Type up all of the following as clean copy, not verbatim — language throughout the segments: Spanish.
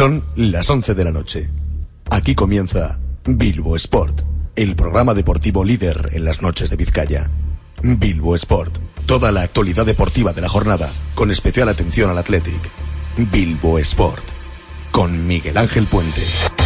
Son las 11 de la noche. Aquí comienza Bilbo Sport, el programa deportivo líder en las noches de Vizcaya. Bilbo Sport, toda la actualidad deportiva de la jornada, con especial atención al Athletic. Bilbo Sport, con Miguel Ángel Puente.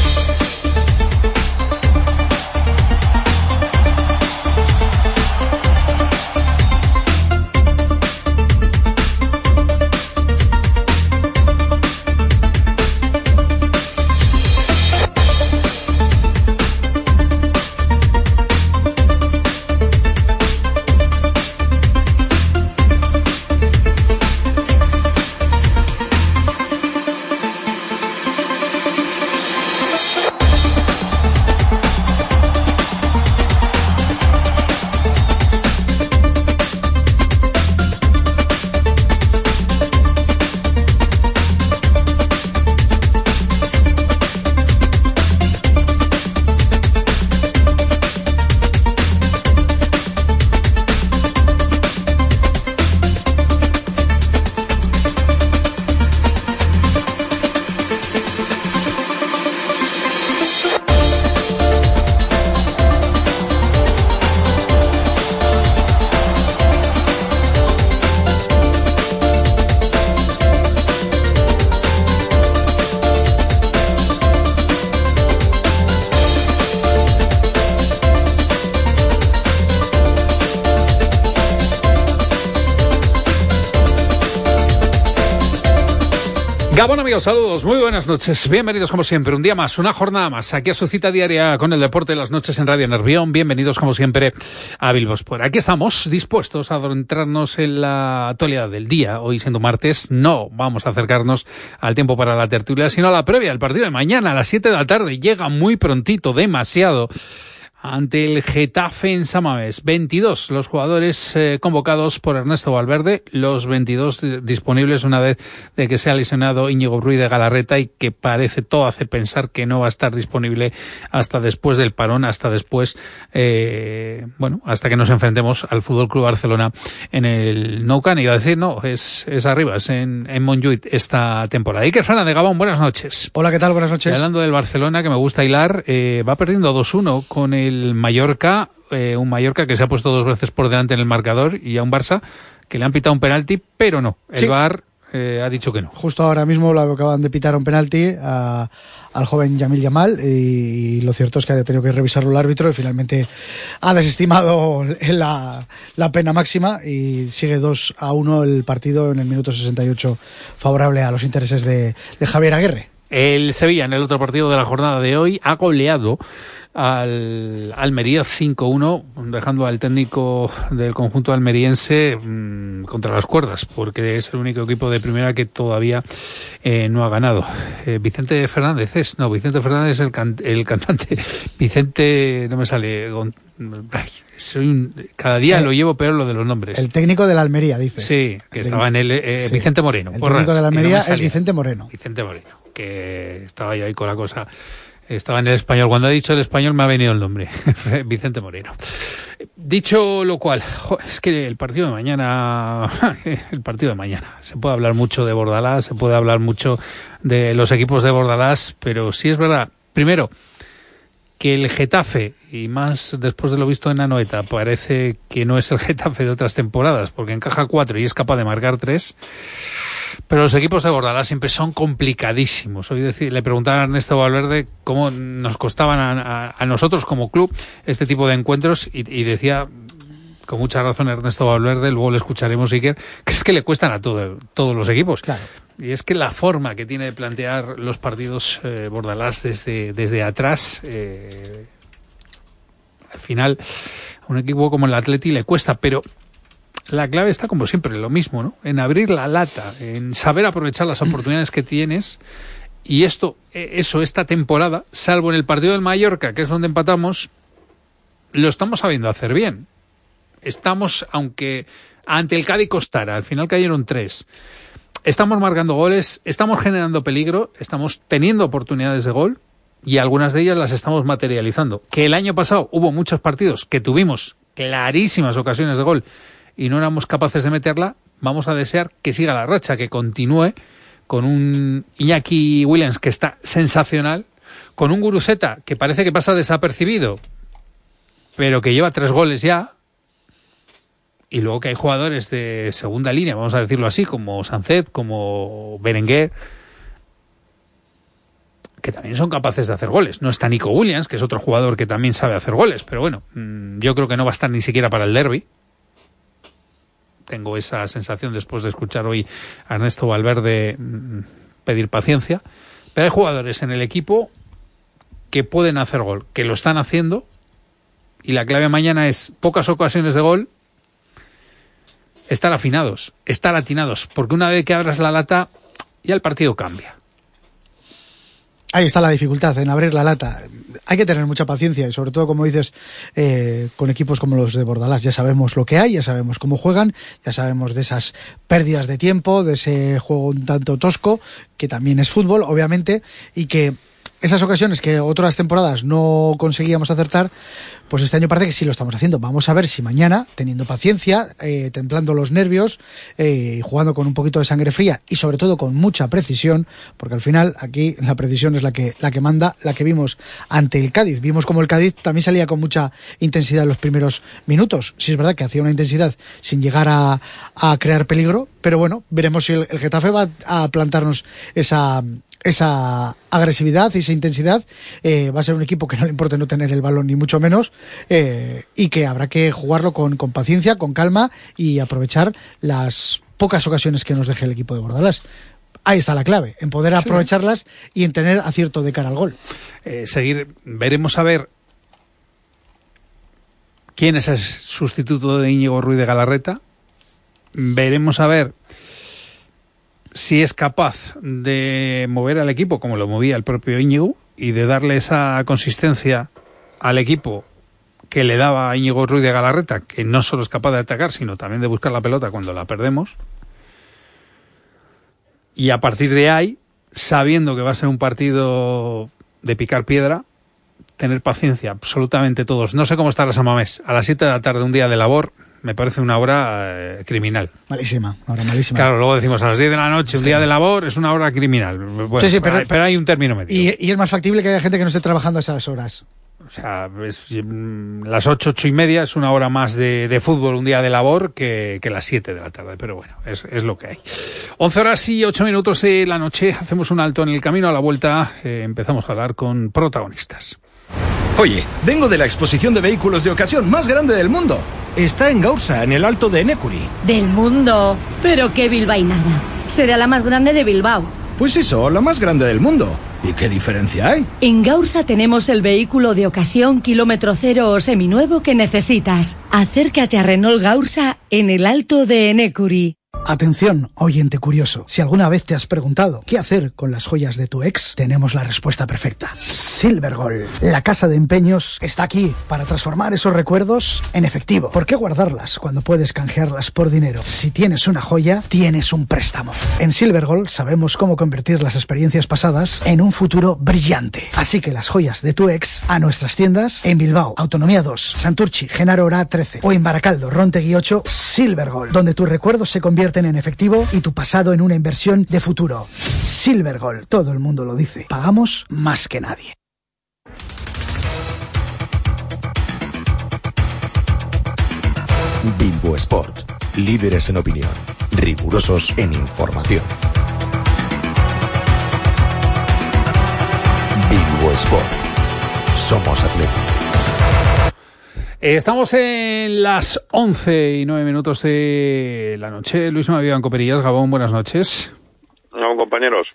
Gabón, amigos, saludos, muy buenas noches, bienvenidos como siempre, un día más, una jornada más, aquí a su cita diaria con el deporte de las noches en Radio Nervión. Bienvenidos como siempre a Bilbo Sport. Aquí estamos dispuestos a adentrarnos en la actualidad del día. Hoy, siendo martes, no vamos a acercarnos al tiempo para la tertulia, sino a la previa del partido de mañana a las 7 de la tarde. Llega muy prontito, demasiado, ante el Getafe en San Mamés. 22 los jugadores convocados por Ernesto Valverde, los 22 disponibles una vez de que se ha lesionado Íñigo Ruiz de Galarreta y que parece, todo hace pensar que no va a estar disponible hasta después del parón, hasta después, hasta que nos enfrentemos al Fútbol Club Barcelona en el Nou Camp. Iba a decir, no, es arriba, es en Montjuïc esta temporada. Iker Fernández, Gabón, buenas noches. Hola, ¿qué tal? Buenas noches. Y hablando del Barcelona, que me gusta hilar, va perdiendo 2-1 con el Mallorca, un Mallorca que se ha puesto 2 veces por delante en el marcador, y a un Barça que le han pitado un penalti, pero no, el VAR ha dicho que no. Justo ahora mismo lo acaban de pitar un penalti al joven Yamil Yamal, y lo cierto es que ha tenido que revisarlo el árbitro y finalmente ha desestimado la pena máxima y sigue 2-1 el partido en el minuto 68, favorable a los intereses de Javier Aguirre. El Sevilla, en el otro partido de la jornada de hoy, ha goleado al Almería 5-1, dejando al técnico del conjunto almeriense contra las cuerdas, porque es el único equipo de primera que todavía no ha ganado. Vicente Fernández es el cantante. Vicente, no me sale. Cada día lo llevo peor lo de los nombres. El técnico de la Almería, dice. Sí, que estaba en el sí. Vicente Moreno. El técnico de la Almería es Vicente Moreno. Vicente Moreno, que estaba yo ahí con la cosa. Estaba en el Español. Cuando he dicho el Español me ha venido el nombre. Vicente Moreno. Dicho lo cual, es que el partido de mañana, se puede hablar mucho de Bordalás, se puede hablar mucho de los equipos de Bordalás, pero sí es verdad, primero, que el Getafe, y más después de lo visto en Anoeta, parece que no es el Getafe de otras temporadas, porque encaja 4 y es capaz de marcar 3. Pero los equipos de Bordalás siempre son complicadísimos. Hoy le preguntaban a Ernesto Valverde cómo nos costaban a nosotros como club este tipo de encuentros, y decía con mucha razón Ernesto Valverde, luego le escucharemos, Iker, que es que le cuestan a todos los equipos. Claro. Y es que la forma que tiene de plantear los partidos Bordalás desde atrás, al final a un equipo como el Atleti le cuesta, pero la clave está, como siempre, lo mismo, ¿no? En abrir la lata, en saber aprovechar las oportunidades que tienes. Y esta temporada, salvo en el partido del Mallorca, que es donde empatamos, lo estamos sabiendo hacer bien. Estamos, aunque ante el Cádiz costara, al final cayeron 3. Estamos marcando goles, estamos generando peligro, estamos teniendo oportunidades de gol, y algunas de ellas las estamos materializando. Que el año pasado hubo muchos partidos que tuvimos clarísimas ocasiones de gol y no éramos capaces de meterla. Vamos a desear que siga la racha, que continúe, con un Iñaki Williams que está sensacional, con un Guruceta que parece que pasa desapercibido, pero que lleva 3 goles ya, y luego que hay jugadores de segunda línea, vamos a decirlo así, como Sancet, como Berenguer, que también son capaces de hacer goles. No está Nico Williams, que es otro jugador que también sabe hacer goles, pero bueno, yo creo que no va a estar ni siquiera para el derbi. Tengo esa sensación después de escuchar hoy a Ernesto Valverde pedir paciencia. Pero hay jugadores en el equipo que pueden hacer gol, que lo están haciendo, y la clave mañana es pocas ocasiones de gol, estar afinados, estar atinados, porque una vez que abras la lata, ya el partido cambia. Ahí está la dificultad en abrir la lata. Hay que tener mucha paciencia y sobre todo, como dices, con equipos como los de Bordalás. Ya sabemos lo que hay, ya sabemos cómo juegan, ya sabemos de esas pérdidas de tiempo, de ese juego un tanto tosco, que también es fútbol, obviamente, y que esas ocasiones que otras temporadas no conseguíamos acertar, pues este año parece que sí lo estamos haciendo. Vamos a ver si mañana, teniendo paciencia, templando los nervios, jugando con un poquito de sangre fría y sobre todo con mucha precisión, porque al final aquí la precisión es la que manda, la que vimos ante el Cádiz. Vimos como el Cádiz también salía con mucha intensidad en los primeros minutos. Sí es verdad que hacía una intensidad sin llegar a crear peligro, pero bueno, veremos si el Getafe va a plantarnos esa agresividad y esa intensidad. Va a ser un equipo que no le importa no tener el balón ni mucho menos, y que habrá que jugarlo con paciencia, con calma y aprovechar las pocas ocasiones que nos deje el equipo de Bordalás. Ahí está la clave, en poder aprovecharlas y en tener acierto de cara al gol. Veremos a ver quién es el sustituto de Íñigo Ruiz de Galarreta. Veremos a ver si es capaz de mover al equipo como lo movía el propio Íñigo y de darle esa consistencia al equipo que le daba a Íñigo Ruiz de Galarreta, que no solo es capaz de atacar, sino también de buscar la pelota cuando la perdemos. Y a partir de ahí, sabiendo que va a ser un partido de picar piedra, tener paciencia, absolutamente todos. No sé cómo está la San Mamés. A las 7 de la tarde, un día de labor, me parece una hora criminal. Malísima, una hora malísima. Claro, luego decimos a las 10 de la noche, un día de labor, es una hora criminal. Bueno, sí, pero hay un término medio. Y es más factible que haya gente que no esté trabajando a esas horas. O sea, las 8, 8 y media es una hora más de fútbol, un día de labor, que las 7 de la tarde. Pero bueno, es lo que hay. 11 horas y 8 minutos de la noche. Hacemos un alto en el camino. A la vuelta empezamos a hablar con protagonistas. Oye, vengo de la exposición de vehículos de ocasión más grande del mundo. Está en Gaursa, en el Alto de Enekuri. ¿Del mundo? Pero qué bilbainada. Será la más grande de Bilbao. Pues eso, la más grande del mundo. ¿Y qué diferencia hay? En Gaursa tenemos el vehículo de ocasión kilómetro cero o seminuevo que necesitas. Acércate a Renault Gaursa en el Alto de Enekuri. Atención, oyente curioso. Si alguna vez te has preguntado qué hacer con las joyas de tu ex, tenemos la respuesta perfecta. Silvergold, la casa de empeños, está aquí para transformar esos recuerdos en efectivo. ¿Por qué guardarlas cuando puedes canjearlas por dinero? Si tienes una joya, tienes un préstamo. En Silvergold sabemos cómo convertir las experiencias pasadas en un futuro brillante. Así que las joyas de tu ex a nuestras tiendas en Bilbao, Autonomía 2, Santurchi, Genaro Orá 13 o en Baracaldo, Rontegui 8, Silvergold, donde tus recuerdos se convierten en efectivo y tu pasado en una inversión de futuro. Silvergold, todo el mundo lo dice. Pagamos más que nadie. Bilbo Sport, líderes en opinión, rigurosos en información. Bilbo Sport, somos atléticos. Estamos en las 11 y 9 minutos de la noche. Luis Mavián Coperillas, Gabón, buenas noches. No, compañeros.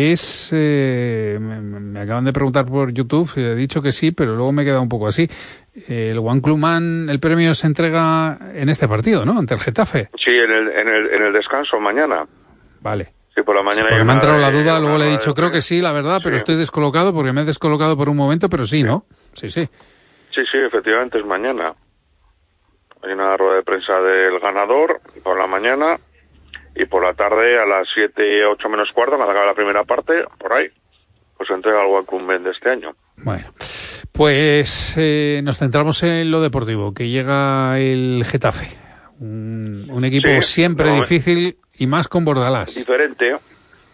Me acaban de preguntar por YouTube, he dicho que sí, pero luego me he quedado un poco así. El One Club Man, el premio se entrega en este partido, ¿no? Ante el Getafe. Sí, en el descanso mañana. Vale. Sí, por la mañana. Porque me ha entrado la duda, luego le he dicho, creo que sí, la verdad, pero estoy descolocado porque me he descolocado por un momento, pero sí, ¿no? Sí. Sí, efectivamente es mañana. Hay una rueda de prensa del ganador por la mañana y por la tarde a las 7, 8 menos cuarto, cuando acabe la primera parte, por ahí, pues se entrega el Wacom de este año. Bueno, pues nos centramos en lo deportivo, que llega el Getafe. Un equipo siempre difícil y más con Bordalás. Diferente,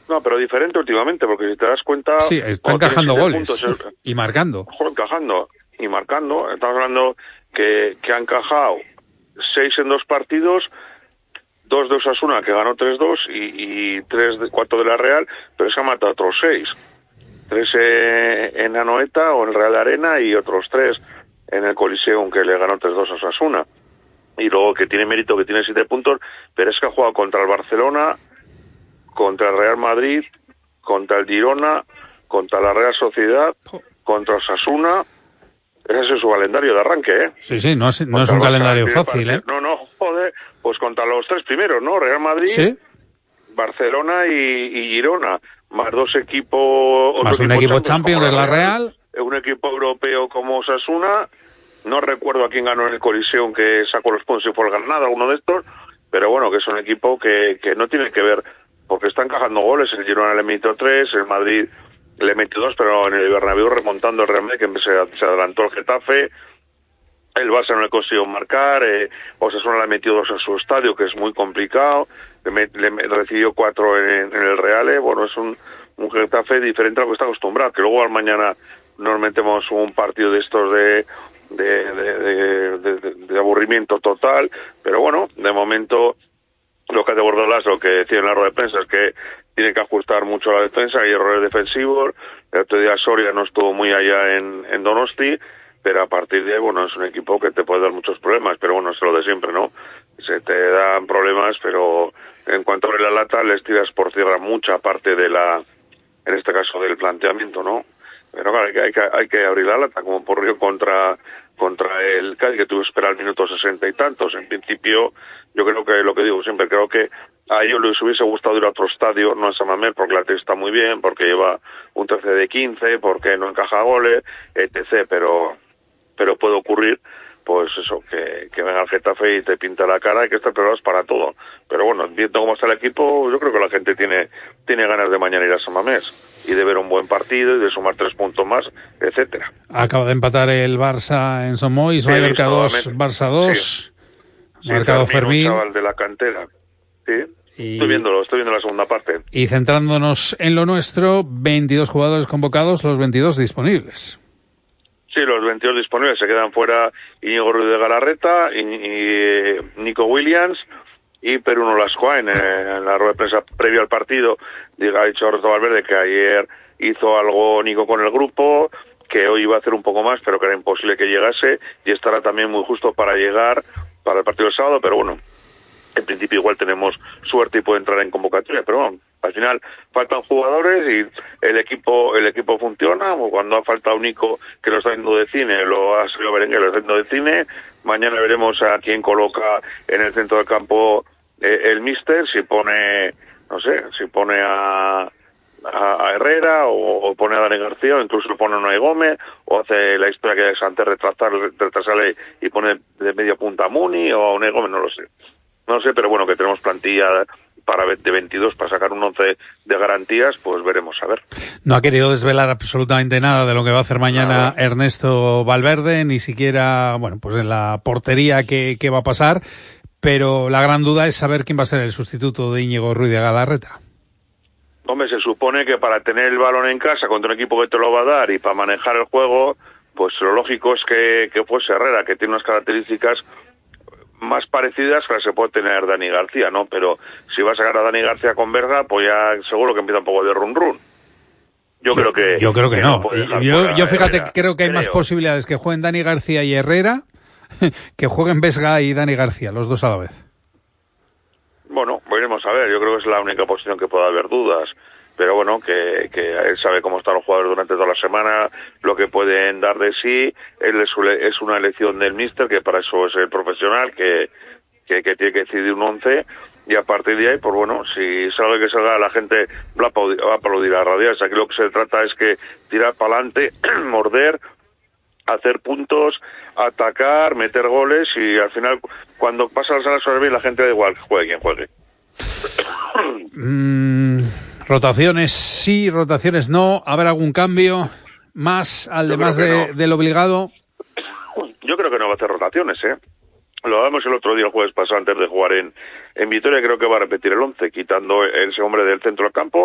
No, pero diferente últimamente, porque si te das cuenta... Sí, está encajando goles puntos, y marcando. Encajando y marcando. Estamos hablando que ha encajado 6 en 2 partidos, 2 de Osasuna, que ganó 3-2, y 4 de la Real, pero es que ha matado otros 6. 3 en Anoeta o en el Real Arena y otros 3 en el Coliseum, que le ganó 3-2 a Osasuna. Y luego que tiene mérito, que tiene 7 puntos, pero es que ha jugado contra el Barcelona, contra el Real Madrid, contra el Girona, contra la Real Sociedad, contra Osasuna. Ese es su calendario de arranque, ¿eh? Sí, no es un calendario fácil, ¿eh? No, joder, pues contra los 3 primeros, ¿no? Real Madrid, ¿sí? Barcelona y Girona, más 2 equipos... Más un equipo Champions de la Real. Un equipo europeo como Osasuna. No recuerdo a quién ganó en el Coliseum, que sacó los puntos y fue el Granada, uno de estos, pero bueno, que es un equipo que no tiene que ver, porque está encajando goles. El Girona le metió 3, el Madrid le metió 2, pero en el Bernabéu remontando el Real Madrid, que se adelantó el Getafe. El Barça no le consiguió marcar, Osasuna le metió 2 a su estadio, que es muy complicado, le recibió 4 en el Real. Bueno, es un Getafe diferente a lo que está acostumbrado, que luego al mañana nos metemos un partido de estos de aburrimiento total, pero bueno, de momento lo que hace Bordalas, lo que decía en la rueda de prensa, es que tiene que ajustar mucho la defensa, hay errores defensivos. El otro día Soria no estuvo muy allá en Donosti, pero a partir de ahí, bueno, es un equipo que te puede dar muchos problemas, pero bueno, es lo de siempre, ¿no? Se te dan problemas, pero en cuanto abre la lata, les tiras por tierra mucha parte de en este caso, del planteamiento, ¿no? Pero claro, hay que abrir la lata, como ocurrió contra el Cádiz, que tuvo que esperar al minuto 60 y tantos. En principio, yo creo que, lo que digo siempre, creo que a ellos les hubiese gustado ir a otro estadio, no a San Mamés, porque la T está muy bien, porque lleva un 13 de 15, porque no encaja goles, etc., pero puede ocurrir, pues eso, que venga el Getafe y te pinta la cara, y que estar preparados para todo. Pero bueno, viendo cómo está el equipo, yo creo que la gente tiene ganas de mañana ir a San Mamés y de ver un buen partido y de sumar 3 puntos más, etcétera. Acaba de empatar el Barça en Son Moix, Mallorca 2, Barça 2, marcado Fermín. Un chaval de la cantera, sí. Estoy viendo la segunda parte. Y centrándonos en lo nuestro, 22 jugadores convocados, los 22 disponibles. Sí, los 22 disponibles, se quedan fuera Íñigo Ruiz de Galarreta, y Nico Williams y Perú Nolascoa. En la rueda de prensa previa al partido ha dicho Roberto Valverde que ayer hizo algo Nico con el grupo, que hoy iba a hacer un poco más, pero que era imposible que llegase, y estará también muy justo para llegar para el partido del sábado, pero bueno, en principio igual tenemos suerte y puede entrar en convocatoria, pero bueno, al final faltan jugadores y el equipo funciona. Cuando ha faltado Nico, que lo está haciendo de cine, lo ha salido Berenguer, lo está haciendo de cine. Mañana veremos a quién coloca en el centro del campo el míster, si pone a Herrera o pone a Dani García, o incluso pone a Noé Gómez, o hace la historia que es antes retrasarle y pone de media punta a Muni o a Noé Gómez, no lo sé, pero bueno, que tenemos plantilla de 22 para sacar un 11 de garantías, pues veremos, a ver. No ha querido desvelar absolutamente nada de lo que va a hacer mañana Ernesto Valverde, ni siquiera, bueno, pues en la portería qué va a pasar, pero la gran duda es saber quién va a ser el sustituto de Íñigo Ruiz de Galarreta. Hombre, se supone que para tener el balón en casa contra un equipo que te lo va a dar y para manejar el juego, pues lo lógico es que fuese Herrera, que tiene unas características más parecidas que las se puede tener Dani García, ¿no? Pero si va a sacar a Dani García con Berga, pues ya seguro que empieza un poco de run. Yo creo que no. Yo fíjate, creo que hay más posibilidades que jueguen Dani García y Herrera que jueguen Vesga y Dani García, los dos a la vez. Bueno, veremos a ver. Yo creo que es la única posición que pueda haber dudas. Pero bueno, que él sabe cómo están los jugadores durante toda la semana, lo que pueden dar de sí. Él es una elección del míster, que para eso es el profesional, que tiene que decidir un 11, y a partir de ahí, pues bueno, si sale que salga, la gente va a aplaudir a radias. Aquí lo que se trata es que tirar para adelante, morder, hacer puntos, atacar, meter goles, y al final, cuando pasa las horas bien, la gente da igual que juegue quien juegue. Rotaciones sí, rotaciones no. ¿Habrá algún cambio más, además del obligado? Yo creo que no va a hacer rotaciones, ¿eh? Lo hablamos el otro día, el jueves pasado, antes de jugar en Vitoria. Creo que va a repetir el 11, quitando ese hombre del centro del campo,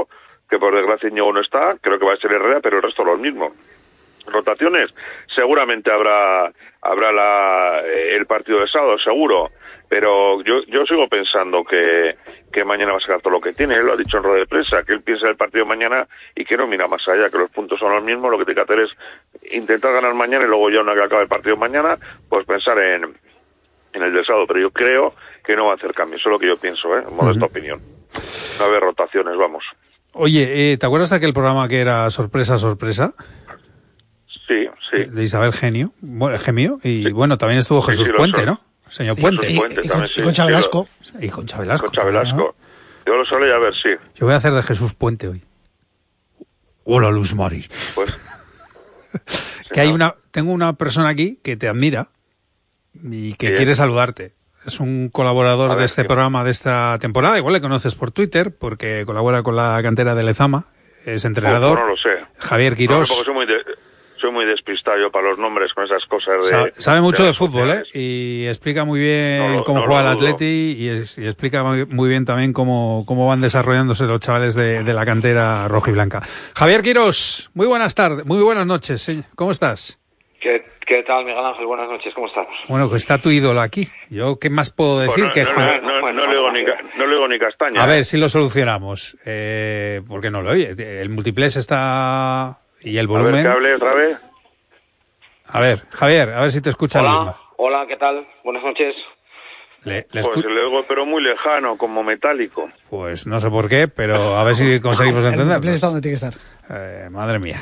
que por desgracia Íñigo no está, creo que va a ser Herrera, pero el resto los mismos. Rotaciones, seguramente habrá el partido de sábado, seguro, pero yo sigo pensando que mañana va a sacar todo lo que tiene. Él lo ha dicho en rueda de prensa, que él piensa el partido de mañana y que no mira más allá, que los puntos son los mismos, lo que tiene que hacer es intentar ganar mañana y luego ya una que acabe el partido mañana, pues pensar en el del sábado, pero yo creo que no va a hacer cambios, eso es lo que yo pienso, en modesta opinión. No va a haber rotaciones, vamos. Oye, ¿te acuerdas de aquel programa que era Sorpresa, Sorpresa? Sí. De Isabel Gemio, y sí. Bueno, también estuvo Jesús Puente, ¿no? Señor Puente. Y Concha Velasco. Y Concha Velasco. Concha Velasco. Yo lo solía a ver, sí. Yo voy a hacer de Jesús Puente hoy. Hola, Luz Mari. Pues, que tengo una persona aquí que te admira y que quiere saludarte. Es un colaborador de este programa de esta temporada. Igual le conoces por Twitter porque colabora con la cantera de Lezama. Es entrenador. No lo sé. Javier Quirós. No, porque soy muy despistado yo para los nombres con esas cosas sabe mucho de fútbol, y explica muy bien cómo juega el Atleti y explica muy bien también cómo van desarrollándose los chavales de la cantera roja y blanca. Javier Quirós, muy buenas tardes, muy buenas noches, ¿cómo estás? ¿Qué tal, Miguel Ángel? Buenas noches, ¿cómo estamos? Bueno, que está tu ídolo aquí. ¿Yo qué más puedo decir? No le digo ni castaña. A ver si lo solucionamos, porque no lo oye. El multiplex está... ¿Y el volumen? A ver, que hable otra vez. A ver, Javier, a ver si te escucha el mismo. Hola, ¿qué tal? Buenas noches. Pues le oigo, pero muy lejano, como metálico. Pues no sé por qué, pero a ver si conseguimos entender. El está donde tiene que estar. Madre mía.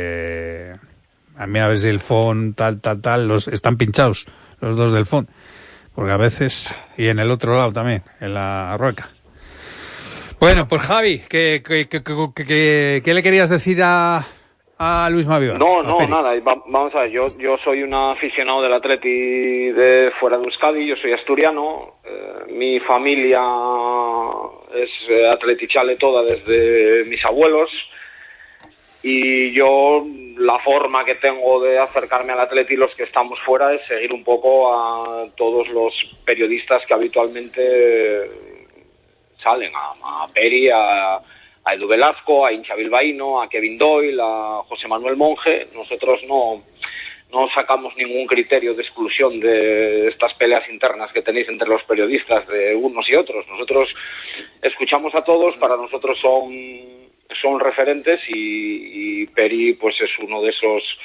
A mí a ver si el phone tal, están pinchados los dos del phone. Porque a veces... Y en el otro lado también, en la rueca. Bueno, pues Javi, ¿qué le querías decir a Luis Mavión? No, nada, vamos a ver, yo soy un aficionado del Atleti de fuera de Euskadi, yo soy asturiano, mi familia es atletichale toda desde mis abuelos, y yo la forma que tengo de acercarme al Atleti, los que estamos fuera, es seguir un poco a todos los periodistas que habitualmente salen, a Peri, a Edu Velasco, a Hincha Bilbaíno, a Kevin Doyle, a José Manuel Monge. Nosotros no sacamos ningún criterio de exclusión de estas peleas internas que tenéis entre los periodistas de unos y otros. Nosotros escuchamos a todos, para nosotros son referentes, y Peri pues es uno de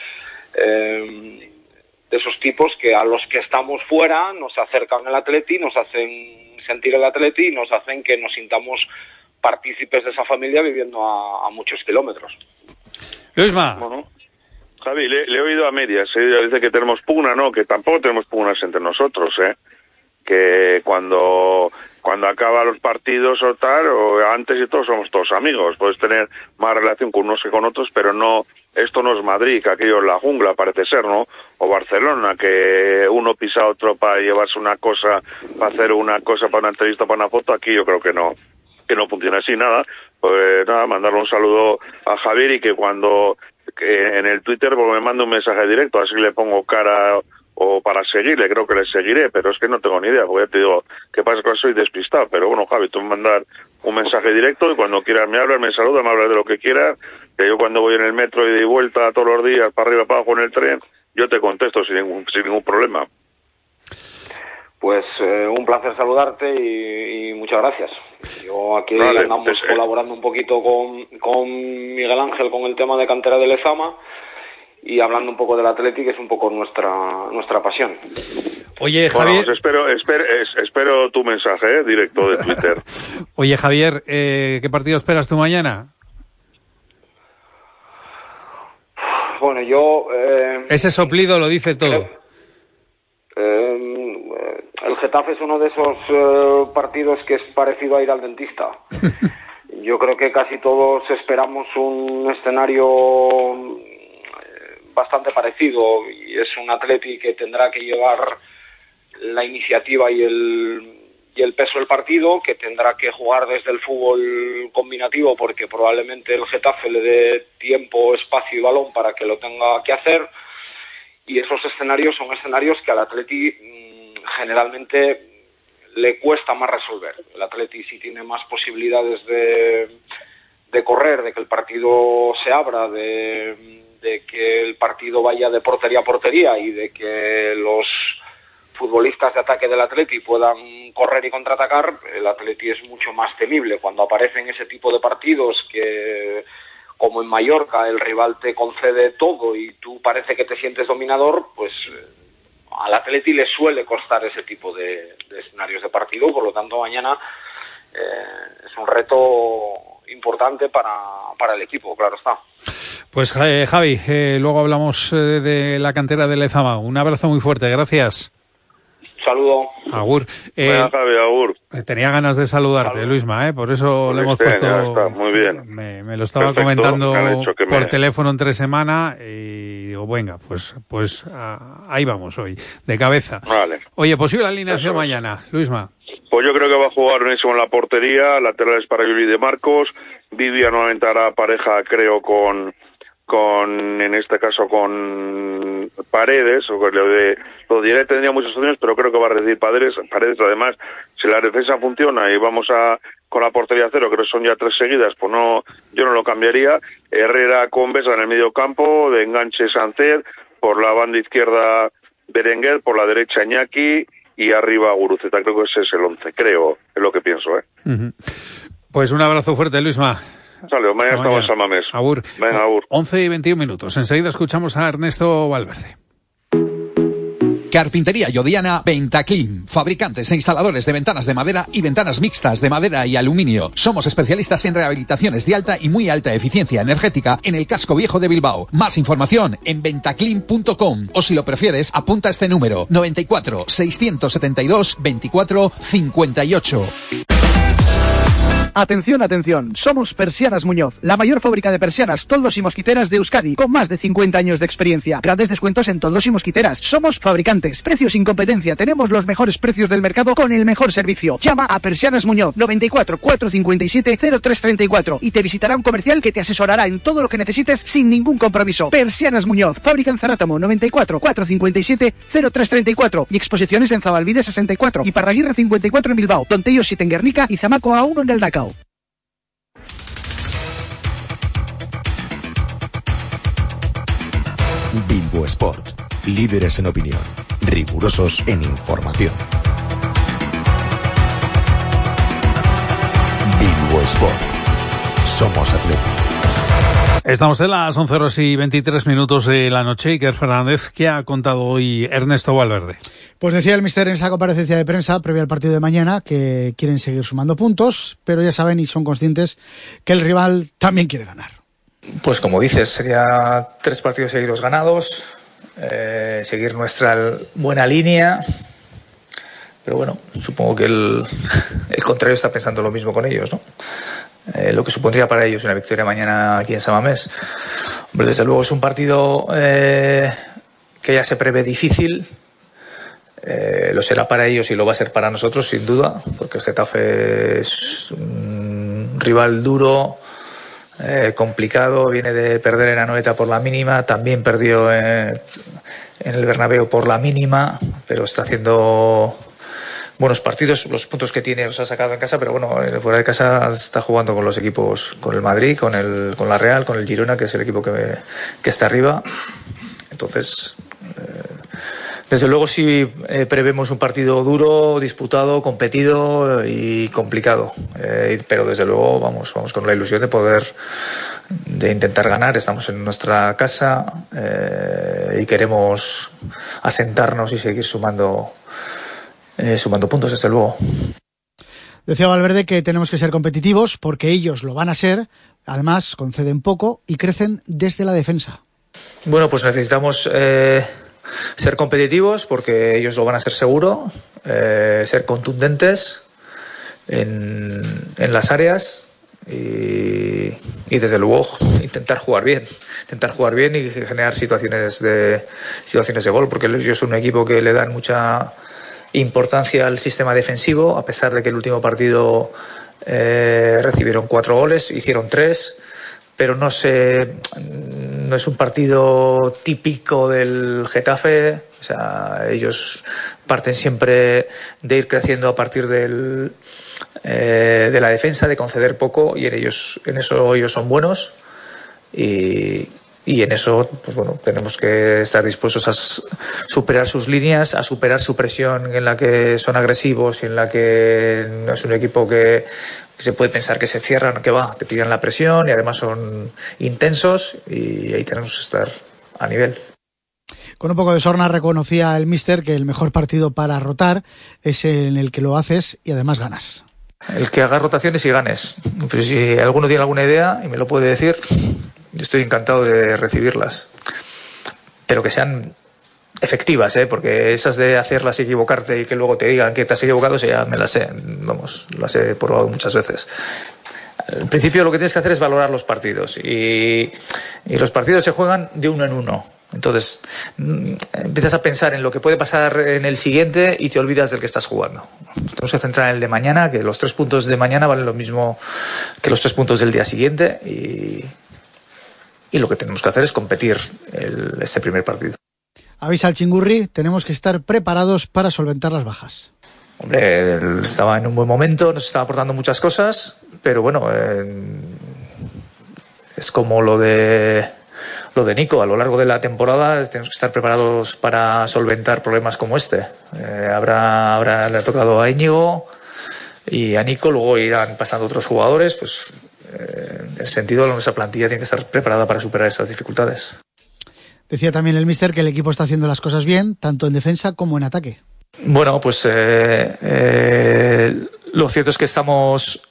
esos tipos que a los que estamos fuera nos acercan al Atleti, nos hacen sentir el Atleti y nos hacen que nos sintamos partícipes de esa familia viviendo a muchos kilómetros. Luisma. Bueno, Javi, le he oído a medias. Dice que tenemos pugna, no, que tampoco tenemos pugnas entre nosotros, que cuando acaban los partidos o tal, o antes y todo, somos todos amigos. Puedes tener más relación con unos que con otros, pero no, esto no es Madrid, que aquello es la jungla, parece ser, ¿no? O Barcelona, que uno pisa a otro para llevarse una cosa, para hacer una cosa, para una entrevista, para una foto. Aquí yo creo que no funciona así, nada. Pues nada, mandarle un saludo a Javier, y que en el Twitter pues me mande un mensaje directo, así le pongo cara, o para seguirle, creo que le seguiré, pero es que no tengo ni idea, porque ya te digo, que pasa que soy despistado. Pero bueno, Javi, tú me mandar un mensaje directo, y cuando quieras me hablas, me saludas, me hablas de lo que quieras, que yo cuando voy en el metro y de vuelta todos los días, para arriba, para abajo en el tren, yo te contesto sin ningún problema. Pues un placer saludarte y muchas gracias. Yo aquí andamos colaborando un poquito con Miguel Ángel con el tema de cantera de Lezama, y hablando un poco del Atleti, que es un poco nuestra pasión. Oye, Javier... Bueno, pues espero tu mensaje directo de Twitter. Oye, Javier, ¿qué partido esperas tú mañana? Bueno, yo... Ese soplido lo dice todo. El Getafe es uno de esos partidos que es parecido a ir al dentista. Yo creo que casi todos esperamos un escenario bastante parecido, y es un Atleti que tendrá que llevar la iniciativa y el peso del partido, que tendrá que jugar desde el fútbol combinativo, porque probablemente el Getafe le dé tiempo, espacio y balón para que lo tenga que hacer, y esos escenarios son escenarios que al Atleti generalmente le cuesta más resolver. El Atleti sí tiene más posibilidades de correr, de que el partido se abra, de que el partido vaya de portería a portería y de que los futbolistas de ataque del Atleti puedan correr y contraatacar, el Atleti es mucho más temible. Cuando aparecen ese tipo de partidos que, como en Mallorca, el rival te concede todo y tú parece que te sientes dominador, pues al Atleti le suele costar ese tipo de escenarios de partido. Por lo tanto, mañana es un reto importante para el equipo, claro está. Pues Javi, luego hablamos de la cantera de Lezama. Un abrazo muy fuerte, gracias. Saludo. Agur. Javi, agur. Tenía ganas de saludarte, Luisma, por eso le hemos puesto... Está, muy bien. Me lo estaba comentando por teléfono entre semana y digo, venga, pues ahí vamos hoy, de cabeza. Vale. Oye, posible alineación mañana, Luisma. Pues yo creo que va a jugar Onésimo en la portería, laterales para Yuri de Marcos, Vivian nuevamente hará pareja, creo, con en este caso con Paredes, o lo diré, tendría muchas opciones, pero creo que va a recibir Paredes. Además, si la defensa funciona y vamos con la portería cero, creo que son ya 3 seguidas, pues no, yo no lo cambiaría. Herrera con Besa en el medio campo, de enganche Sánchez, por la banda izquierda Berenguer, por la derecha Iñaki y arriba Guruceta. Creo que ese es el 11, creo, es lo que pienso. Uh-huh. Pues un abrazo fuerte, Luisma. Sale, mañana estamos en San Mamés. Agur. Venga, agur. 11:21. Enseguida escuchamos a Ernesto Valverde. Carpintería Llodiana Ventaclim. Fabricantes e instaladores de ventanas de madera y ventanas mixtas de madera y aluminio. Somos especialistas en rehabilitaciones de alta y muy alta eficiencia energética en el casco viejo de Bilbao. Más información en ventaclim.com o si lo prefieres, apunta este número: 94 672 24 58. Atención, atención, somos Persianas Muñoz, la mayor fábrica de persianas, toldos y mosquiteras de Euskadi, con más de 50 años de experiencia. Grandes descuentos en toldos y mosquiteras. Somos fabricantes, precios sin competencia, tenemos los mejores precios del mercado con el mejor servicio. Llama a Persianas Muñoz, 94 457 0334 y te visitará un comercial que te asesorará en todo lo que necesites sin ningún compromiso. Persianas Muñoz, fábrica en Zarátamo, 94 457 0334 y exposiciones en Zabalbide 64 y Parraguirre 54 en Bilbao, Tontellos 7 en Guernica y Zamaco A1 en Galdacao. Bilbo Sport, líderes en opinión, rigurosos en información. Bilbo Sport, somos Atleti. Estamos en las 11:23 de la noche. Iker Fernández, ¿qué ha contado hoy Ernesto Valverde? Pues decía el míster en esa comparecencia de prensa previa al partido de mañana que quieren seguir sumando puntos, pero ya saben y son conscientes que el rival también quiere ganar. Pues como dices, sería 3 partidos seguidos ganados, seguir nuestra buena línea, pero bueno, supongo que el contrario está pensando lo mismo con ellos, ¿no? Lo que supondría para ellos una victoria mañana aquí en San Mamés. Hombre, desde luego es un partido que ya se prevé difícil, lo será para ellos y lo va a ser para nosotros sin duda, porque el Getafe es un rival duro, complicado, viene de perder en Anoeta por la mínima, también perdió en el Bernabéu por la mínima, pero está haciendo buenos partidos. Los puntos que tiene los ha sacado en casa, pero bueno, fuera de casa está jugando con los equipos, con el Madrid, con la Real, con el Girona, que es el equipo que está arriba. Entonces, desde luego sí prevemos un partido duro, disputado, competido y complicado, pero desde luego vamos con la ilusión de intentar ganar. Estamos en nuestra casa y queremos asentarnos y seguir sumando puntos, desde luego. Decía Valverde que tenemos que ser competitivos porque ellos lo van a ser, además conceden poco y crecen desde la defensa. Bueno, pues necesitamos ser competitivos porque ellos lo van a ser seguro, ser contundentes en las áreas y desde luego intentar jugar bien y generar situaciones de gol, porque ellos son un equipo que le dan mucha importancia al sistema defensivo, a pesar de que el último partido recibieron 4 goles, hicieron 3, pero no es un partido típico del Getafe. O sea, ellos parten siempre de ir creciendo a partir del de la defensa, de conceder poco, y en eso ellos son buenos, y en eso pues bueno, tenemos que estar dispuestos a superar sus líneas, a superar su presión en la que son agresivos y en la que no es un equipo que se puede pensar que se cierran, que va, te pillan la presión y además son intensos, y ahí tenemos que estar a nivel. Con un poco de sorna reconocía el míster que el mejor partido para rotar es en el que lo haces y además ganas. El que haga rotaciones y ganes. Pero si alguno tiene alguna idea y me lo puede decir, yo estoy encantado de recibirlas. Pero que sean efectivas, porque esas de hacerlas y equivocarte y que luego te digan que te has equivocado, eso ya me las sé. Vamos, las he probado muchas veces. Al principio lo que tienes que hacer es valorar los partidos. Y los partidos se juegan de uno en uno. Entonces empiezas a pensar en lo que puede pasar en el siguiente y te olvidas del que estás jugando. Tenemos que centrar en el de mañana, que los 3 puntos de mañana valen lo mismo que los 3 puntos del día siguiente, y lo que tenemos que hacer es competir este primer partido. Avisa al Chingurri, tenemos que estar preparados para solventar las bajas. Hombre, él estaba en un buen momento, nos estaba aportando muchas cosas, pero bueno, es como lo de Nico. A lo largo de la temporada tenemos que estar preparados para solventar problemas como este. Ahora le ha tocado a Íñigo y a Nico, luego irán pasando otros jugadores. Pues en el sentido de nuestra plantilla tiene que estar preparada para superar estas dificultades. Decía también el míster que el equipo está haciendo las cosas bien, tanto en defensa como en ataque. Bueno, pues lo cierto es que estamos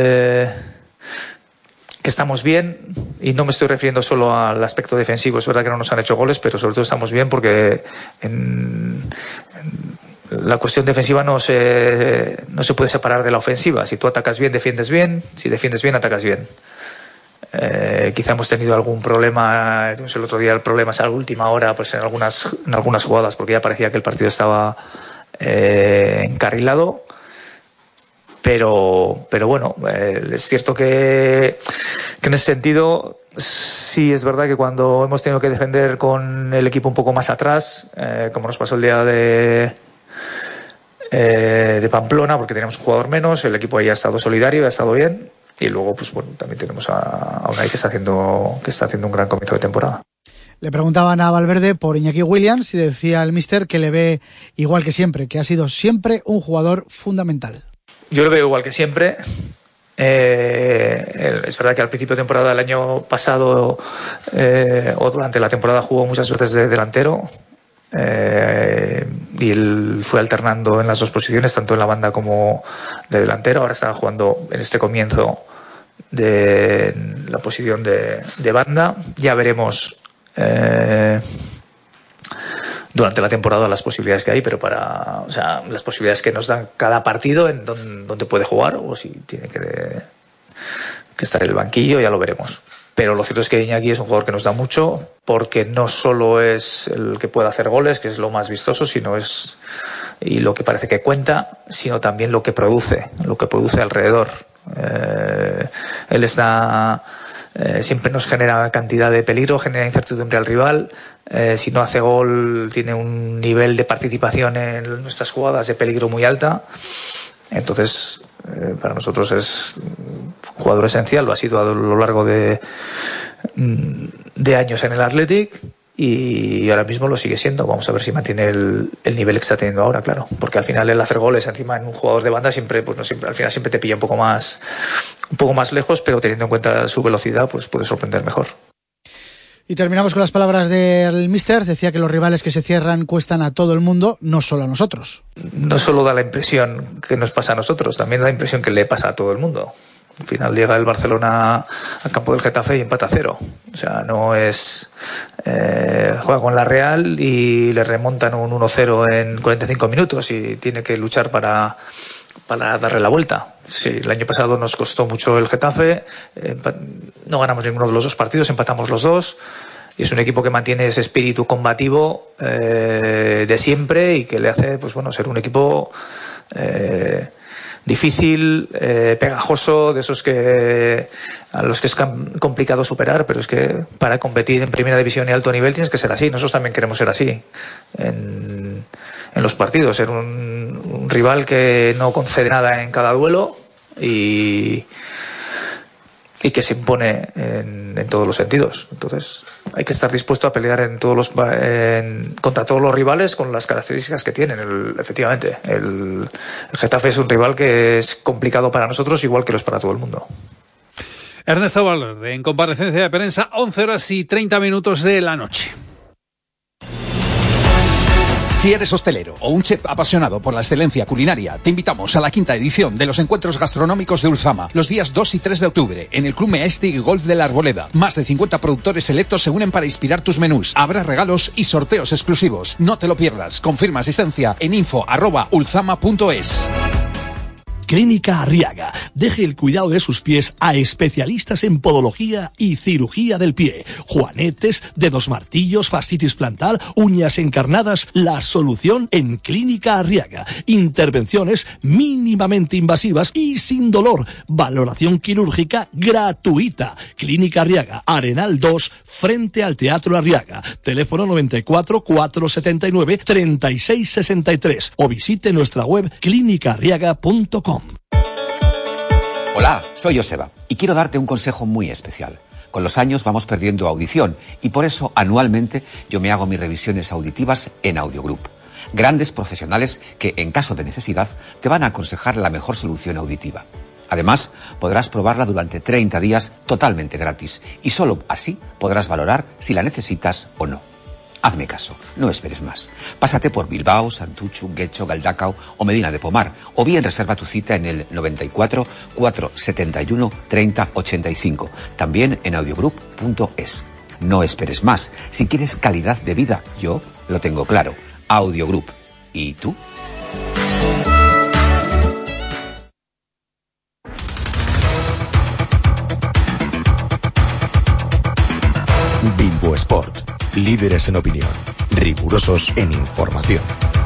bien, y no me estoy refiriendo solo al aspecto defensivo. Es verdad que no nos han hecho goles, pero sobre todo estamos bien porque en la cuestión defensiva no se puede separar de la ofensiva. Si tú atacas bien, defiendes bien. Si defiendes bien, atacas bien. Quizá hemos tenido algún problema. El otro día el problema es a la última hora, pues en algunas jugadas, porque ya parecía que el partido estaba encarrilado. Pero bueno, es cierto que en ese sentido sí es verdad que cuando hemos tenido que defender con el equipo un poco más atrás, como nos pasó el día de Pamplona, porque teníamos un jugador menos, el equipo ahí ha estado solidario, ha estado bien, y luego pues bueno, también tenemos a Unai que está haciendo un gran comienzo de temporada. Le preguntaban a Valverde por Iñaki Williams y decía el míster que le ve igual que siempre, que ha sido siempre un jugador fundamental. Yo lo veo igual que siempre. Es verdad que al principio de temporada del año pasado o durante la temporada jugó muchas veces de delantero, y él fue alternando en las 2 posiciones, tanto en la banda como de delantero. Ahora está jugando en este comienzo de la posición de banda. Ya veremos durante la temporada las posibilidades que hay, pero las posibilidades que nos dan cada partido en donde puede jugar, o si tiene que estar en el banquillo, ya lo veremos. Pero lo cierto es que Iñaki es un jugador que nos da mucho, porque no solo es el que puede hacer goles, que es lo más vistoso, y lo que parece que cuenta, sino también lo que produce alrededor. Él está siempre nos genera cantidad de peligro, genera incertidumbre al rival. Si no hace gol, tiene un nivel de participación en nuestras jugadas de peligro muy alta. Entonces, para nosotros es un jugador esencial. Lo ha sido a lo largo de años en el Athletic, y ahora mismo lo sigue siendo. Vamos a ver si mantiene el nivel que está teniendo ahora, claro, porque al final el hacer goles encima en un jugador de banda al final siempre te pilla un poco más lejos, pero teniendo en cuenta su velocidad, pues puede sorprender mejor. Y terminamos con las palabras del míster. Decía que los rivales que se cierran cuestan a todo el mundo, no solo a nosotros. No solo da la impresión que nos pasa a nosotros, también da la impresión que le pasa a todo el mundo. Al final llega el Barcelona al campo del Getafe y empata 0. O sea, no es... juega con la Real y le remontan un 1-0 en 45 minutos y tiene que luchar para darle la vuelta. Sí, el año pasado nos costó mucho el Getafe, no ganamos ninguno de los 2 partidos, empatamos los 2, y es un equipo que mantiene ese espíritu combativo de siempre, y que le hace ser un equipo difícil, pegajoso, de esos a los que es complicado superar, pero es que para competir en primera división y alto nivel tienes que ser así. Nosotros también queremos ser así en los partidos, ser un rival que no concede nada en cada duelo, y que se impone en todos los sentidos. Entonces hay que estar dispuesto a pelear contra todos los rivales con las características que tienen. Efectivamente, el Getafe es un rival que es complicado para nosotros, igual que lo es para todo el mundo. Ernesto Valverde, en comparecencia de prensa, 11:30 de la noche. Si eres hostelero o un chef apasionado por la excelencia culinaria, te invitamos a la 5ª edición de los encuentros gastronómicos de Ulzama, los días 2 y 3 de octubre, en el Club Majestic Golf de la Arboleda. Más de 50 productores selectos se unen para inspirar tus menús. Habrá regalos y sorteos exclusivos. No te lo pierdas. Confirma asistencia en info@ulzama.es. Clínica Arriaga. Deje el cuidado de sus pies a especialistas en podología y cirugía del pie. Juanetes, dedos martillos, fascitis plantar, uñas encarnadas. La solución en Clínica Arriaga. Intervenciones mínimamente invasivas y sin dolor. Valoración quirúrgica gratuita. Clínica Arriaga, Arenal 2, frente al Teatro Arriaga. Teléfono 94 479 3663 o visite nuestra web clinicaarriaga.com. Hola, soy Joseba y quiero darte un consejo muy especial. Con los años vamos perdiendo audición y por eso anualmente yo me hago mis revisiones auditivas en Audiogroup. Grandes profesionales que, en caso de necesidad, te van a aconsejar la mejor solución auditiva. Además, podrás probarla durante 30 días totalmente gratis y solo así podrás valorar si la necesitas o no. Hazme caso, no esperes más. Pásate por Bilbao, Santuchu, Guecho, Galdacao o Medina de Pomar, o bien reserva tu cita en el 94 471 30 85, también en audiogroup.es. No esperes más. Si quieres calidad de vida, yo lo tengo claro. Audiogroup. ¿Y tú? Bilbo Sport. Líderes en opinión, rigurosos en información.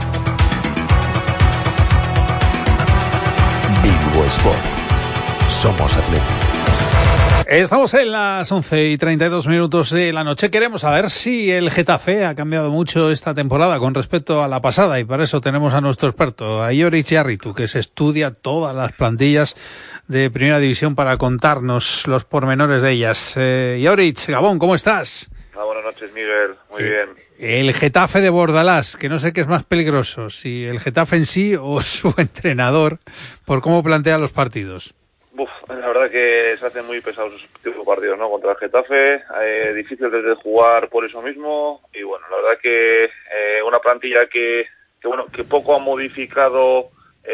Bilbo Sport. Somos Athletic. Estamos en las 11:32 de la noche. Queremos saber si el Getafe ha cambiado mucho esta temporada con respecto a la pasada, y para eso tenemos a nuestro experto, a Joris Jarritu, que se estudia todas las plantillas de Primera División para contarnos los pormenores de ellas. Joris, Gabón, ¿cómo estás? Buenas noches, Miguel. Muy bien. El Getafe de Bordalás, que no sé qué es más peligroso, si el Getafe en sí o su entrenador, por cómo plantea los partidos. La verdad que se hacen muy pesados esos partidos, ¿no? Contra el Getafe, difícil de jugar por eso mismo, y bueno, la verdad que una plantilla que poco ha modificado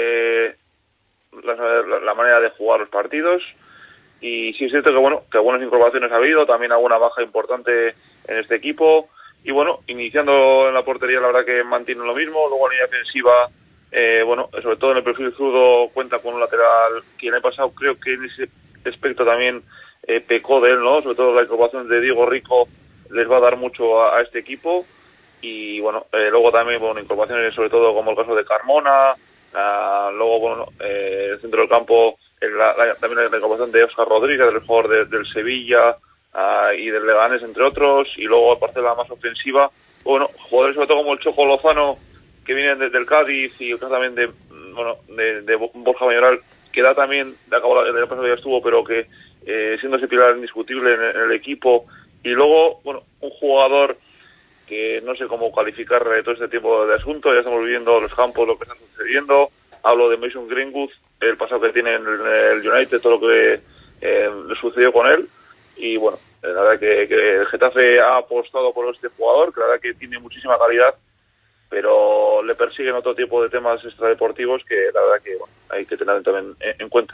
la manera de jugar los partidos. Y sí es cierto que buenas incorporaciones ha habido, también alguna baja importante en este equipo. Y bueno, iniciando en la portería, la verdad que mantiene lo mismo. Luego en línea defensiva, sobre todo en el perfil zurdo, cuenta con un lateral que el año pasado creo que en ese aspecto también pecó de él, ¿no? Sobre todo la incorporación de Diego Rico les va a dar mucho a este equipo. Y bueno, luego también incorporaciones sobre todo como el caso de Carmona. Luego, el centro del campo, también la incorporación de Óscar Rodríguez, del jugador del Sevilla y del Leganés, entre otros. Y luego, aparte de la más ofensiva, jugadores sobre todo como el Choco Lozano, que vienen desde el Cádiz, y el caso también de Borja Mayoral, que da también, de acabo el año pasado ya estuvo, pero que siendo ese pilar indiscutible en el equipo. Y luego, un jugador que no sé cómo calificar todo este tipo de asuntos. Ya estamos viviendo los campos, lo que está sucediendo. Hablo de Mason Greenwood, el pasado que tiene en el United, todo lo que le sucedió con él. Y bueno, la verdad que el Getafe ha apostado por este jugador, que la verdad que tiene muchísima calidad, pero le persiguen otro tipo de temas extradeportivos que la verdad que hay que tener también en cuenta.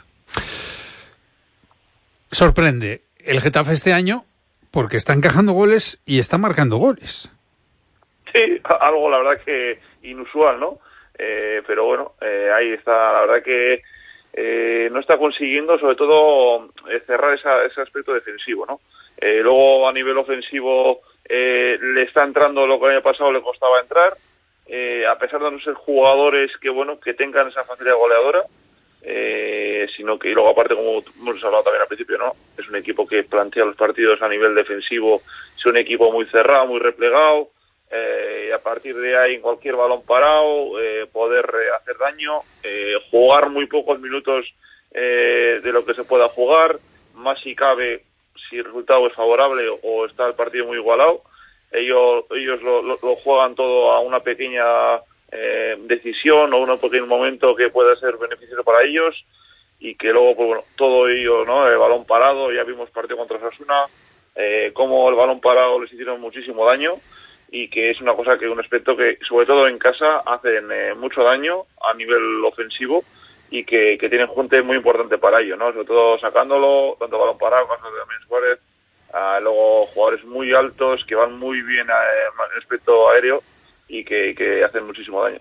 Sorprende el Getafe este año porque está encajando goles y está marcando goles. Sí, algo la verdad que inusual, ¿no? Pero bueno, ahí está, la verdad que no está consiguiendo sobre todo cerrar ese aspecto defensivo, ¿no? Luego a nivel ofensivo le está entrando lo que el año pasado le costaba entrar, a pesar de no ser jugadores que tengan esa facilidad goleadora, sino que, y luego aparte, como hemos hablado también al principio, ¿no? Es un equipo que plantea los partidos a nivel defensivo, es un equipo muy cerrado, muy replegado, y a partir de ahí en cualquier balón parado poder hacer daño, jugar muy pocos minutos de lo que se pueda jugar, más si cabe, si el resultado es favorable o está el partido muy igualado. Ellos lo juegan todo a una pequeña decisión o un pequeño momento que pueda ser beneficioso para ellos, y que luego, pues bueno, todo ello, ¿no? El balón parado, ya vimos partido contra Osasuna, cómo el balón parado les hicieron muchísimo daño, y que es una cosa un aspecto que, sobre todo en casa, hacen mucho daño a nivel ofensivo, y que tienen gente muy importante para ello, ¿no? Sobre todo sacándolo, tanto balón parado, caso de Damián Suárez, luego jugadores muy altos que van muy bien en el aspecto aéreo y que hacen muchísimo daño.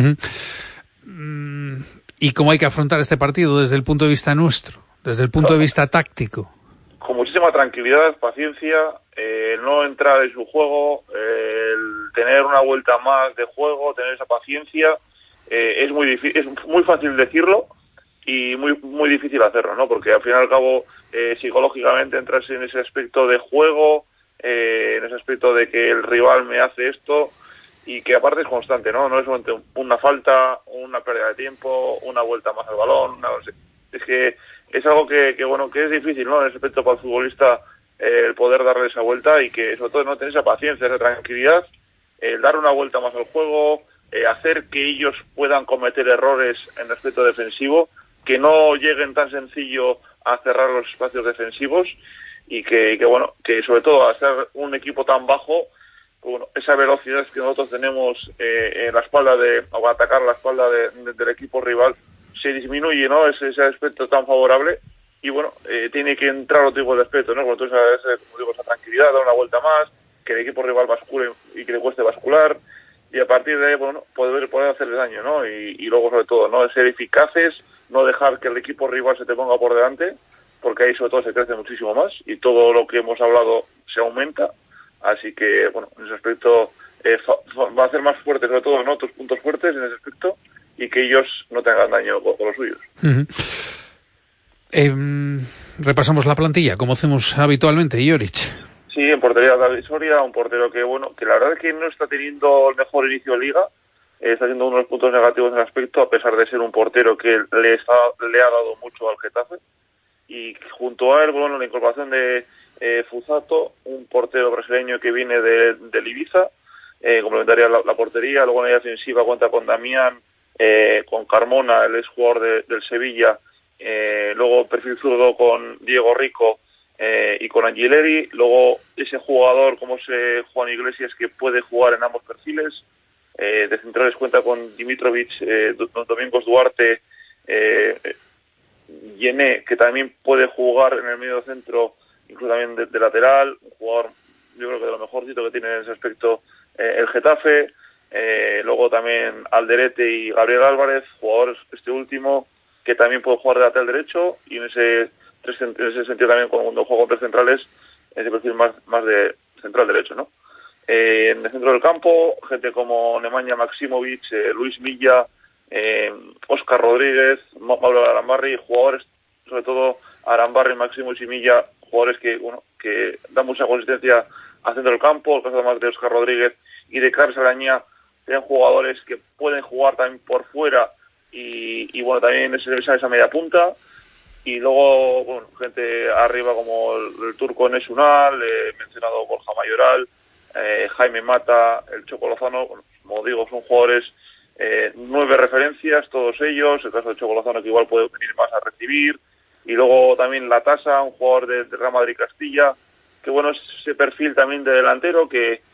¿Y cómo hay que afrontar este partido desde el punto de vista nuestro, desde el punto de vista táctico? Con muchísima tranquilidad, paciencia, no entrar en su juego, el tener una vuelta más de juego, tener esa paciencia. Es muy difícil, es muy fácil decirlo y muy difícil hacerlo, ¿no? Porque al fin y al cabo, psicológicamente entras en ese aspecto de juego, en ese aspecto de que el rival me hace esto, y que aparte es constante, ¿no? No es una falta, una pérdida de tiempo, una vuelta más al balón, es que es algo que es difícil, ¿no? En ese aspecto para el futbolista, el poder darle esa vuelta, y que sobre todo no tener esa paciencia, esa tranquilidad, dar una vuelta más al juego, hacer que ellos puedan cometer errores en el aspecto defensivo, que no lleguen tan sencillo a cerrar los espacios defensivos, y que sobre todo a ser un equipo tan bajo, esa velocidad que nosotros tenemos en la espalda o atacar la espalda del equipo rival se disminuye, ¿no? Ese aspecto tan favorable, y tiene que entrar otro tipo de aspecto, ¿no? Como esa tranquilidad, dar una vuelta más, que el equipo rival bascule y que le cueste bascular, y a partir de ahí, poder hacerle daño, ¿no? Y luego, sobre todo, ¿no? Ser eficaces, no dejar que el equipo rival se te ponga por delante, porque ahí sobre todo se crece muchísimo más, y todo lo que hemos hablado se aumenta. Así que, en ese aspecto va a hacer más fuerte, sobre todo, ¿no? Tus puntos fuertes en ese aspecto, y que ellos no tengan daño con los suyos. Repasamos la plantilla, como hacemos habitualmente, Joric. Sí, en portería David Soria, un portero que la verdad es que no está teniendo el mejor inicio de liga, está haciendo unos puntos negativos en el aspecto, a pesar de ser un portero que le ha dado mucho al Getafe, y junto a él, la incorporación de Fuzato, un portero brasileño que viene del Ibiza, complementaría la portería. Luego en la defensiva cuenta con Damián, con Carmona, el exjugador del Sevilla, luego perfil zurdo con Diego Rico y con Angileri. Luego ese jugador como es Juan Iglesias, que puede jugar en ambos perfiles. De centrales cuenta con Dimitrovic, Domingos Duarte, Yené, que también puede jugar en el medio centro, incluso también de lateral. Un jugador, yo creo que de lo mejorcito que tiene en ese aspecto el Getafe. Luego también Alderete y Gabriel Álvarez, jugadores este último que también puede jugar de lateral derecho, y en ese sentido también, cuando juega con tres centrales, ese perfil más de central derecho, ¿no? En el centro del campo, gente como Nemanja Maksimovic, Luis Milla, Óscar Rodríguez, Mauro Arambarri, jugadores, sobre todo Arambarri, Maksimovic y Milla, jugadores que dan mucha consistencia al centro del campo. El caso además de Óscar Rodríguez y de Carlos Araña, tienen jugadores que pueden jugar también por fuera, y también esa media punta. Y luego, gente arriba como el turco Enes Unal, mencionado Borja Mayoral, Jaime Mata, el Choco Lozano. Como digo, son jugadores, 9 referencias, todos ellos. El caso de Choco Lozano, que igual puede venir más a recibir. Y luego también La Tasa, un jugador de Real Madrid Castilla, que es ese perfil también de delantero, que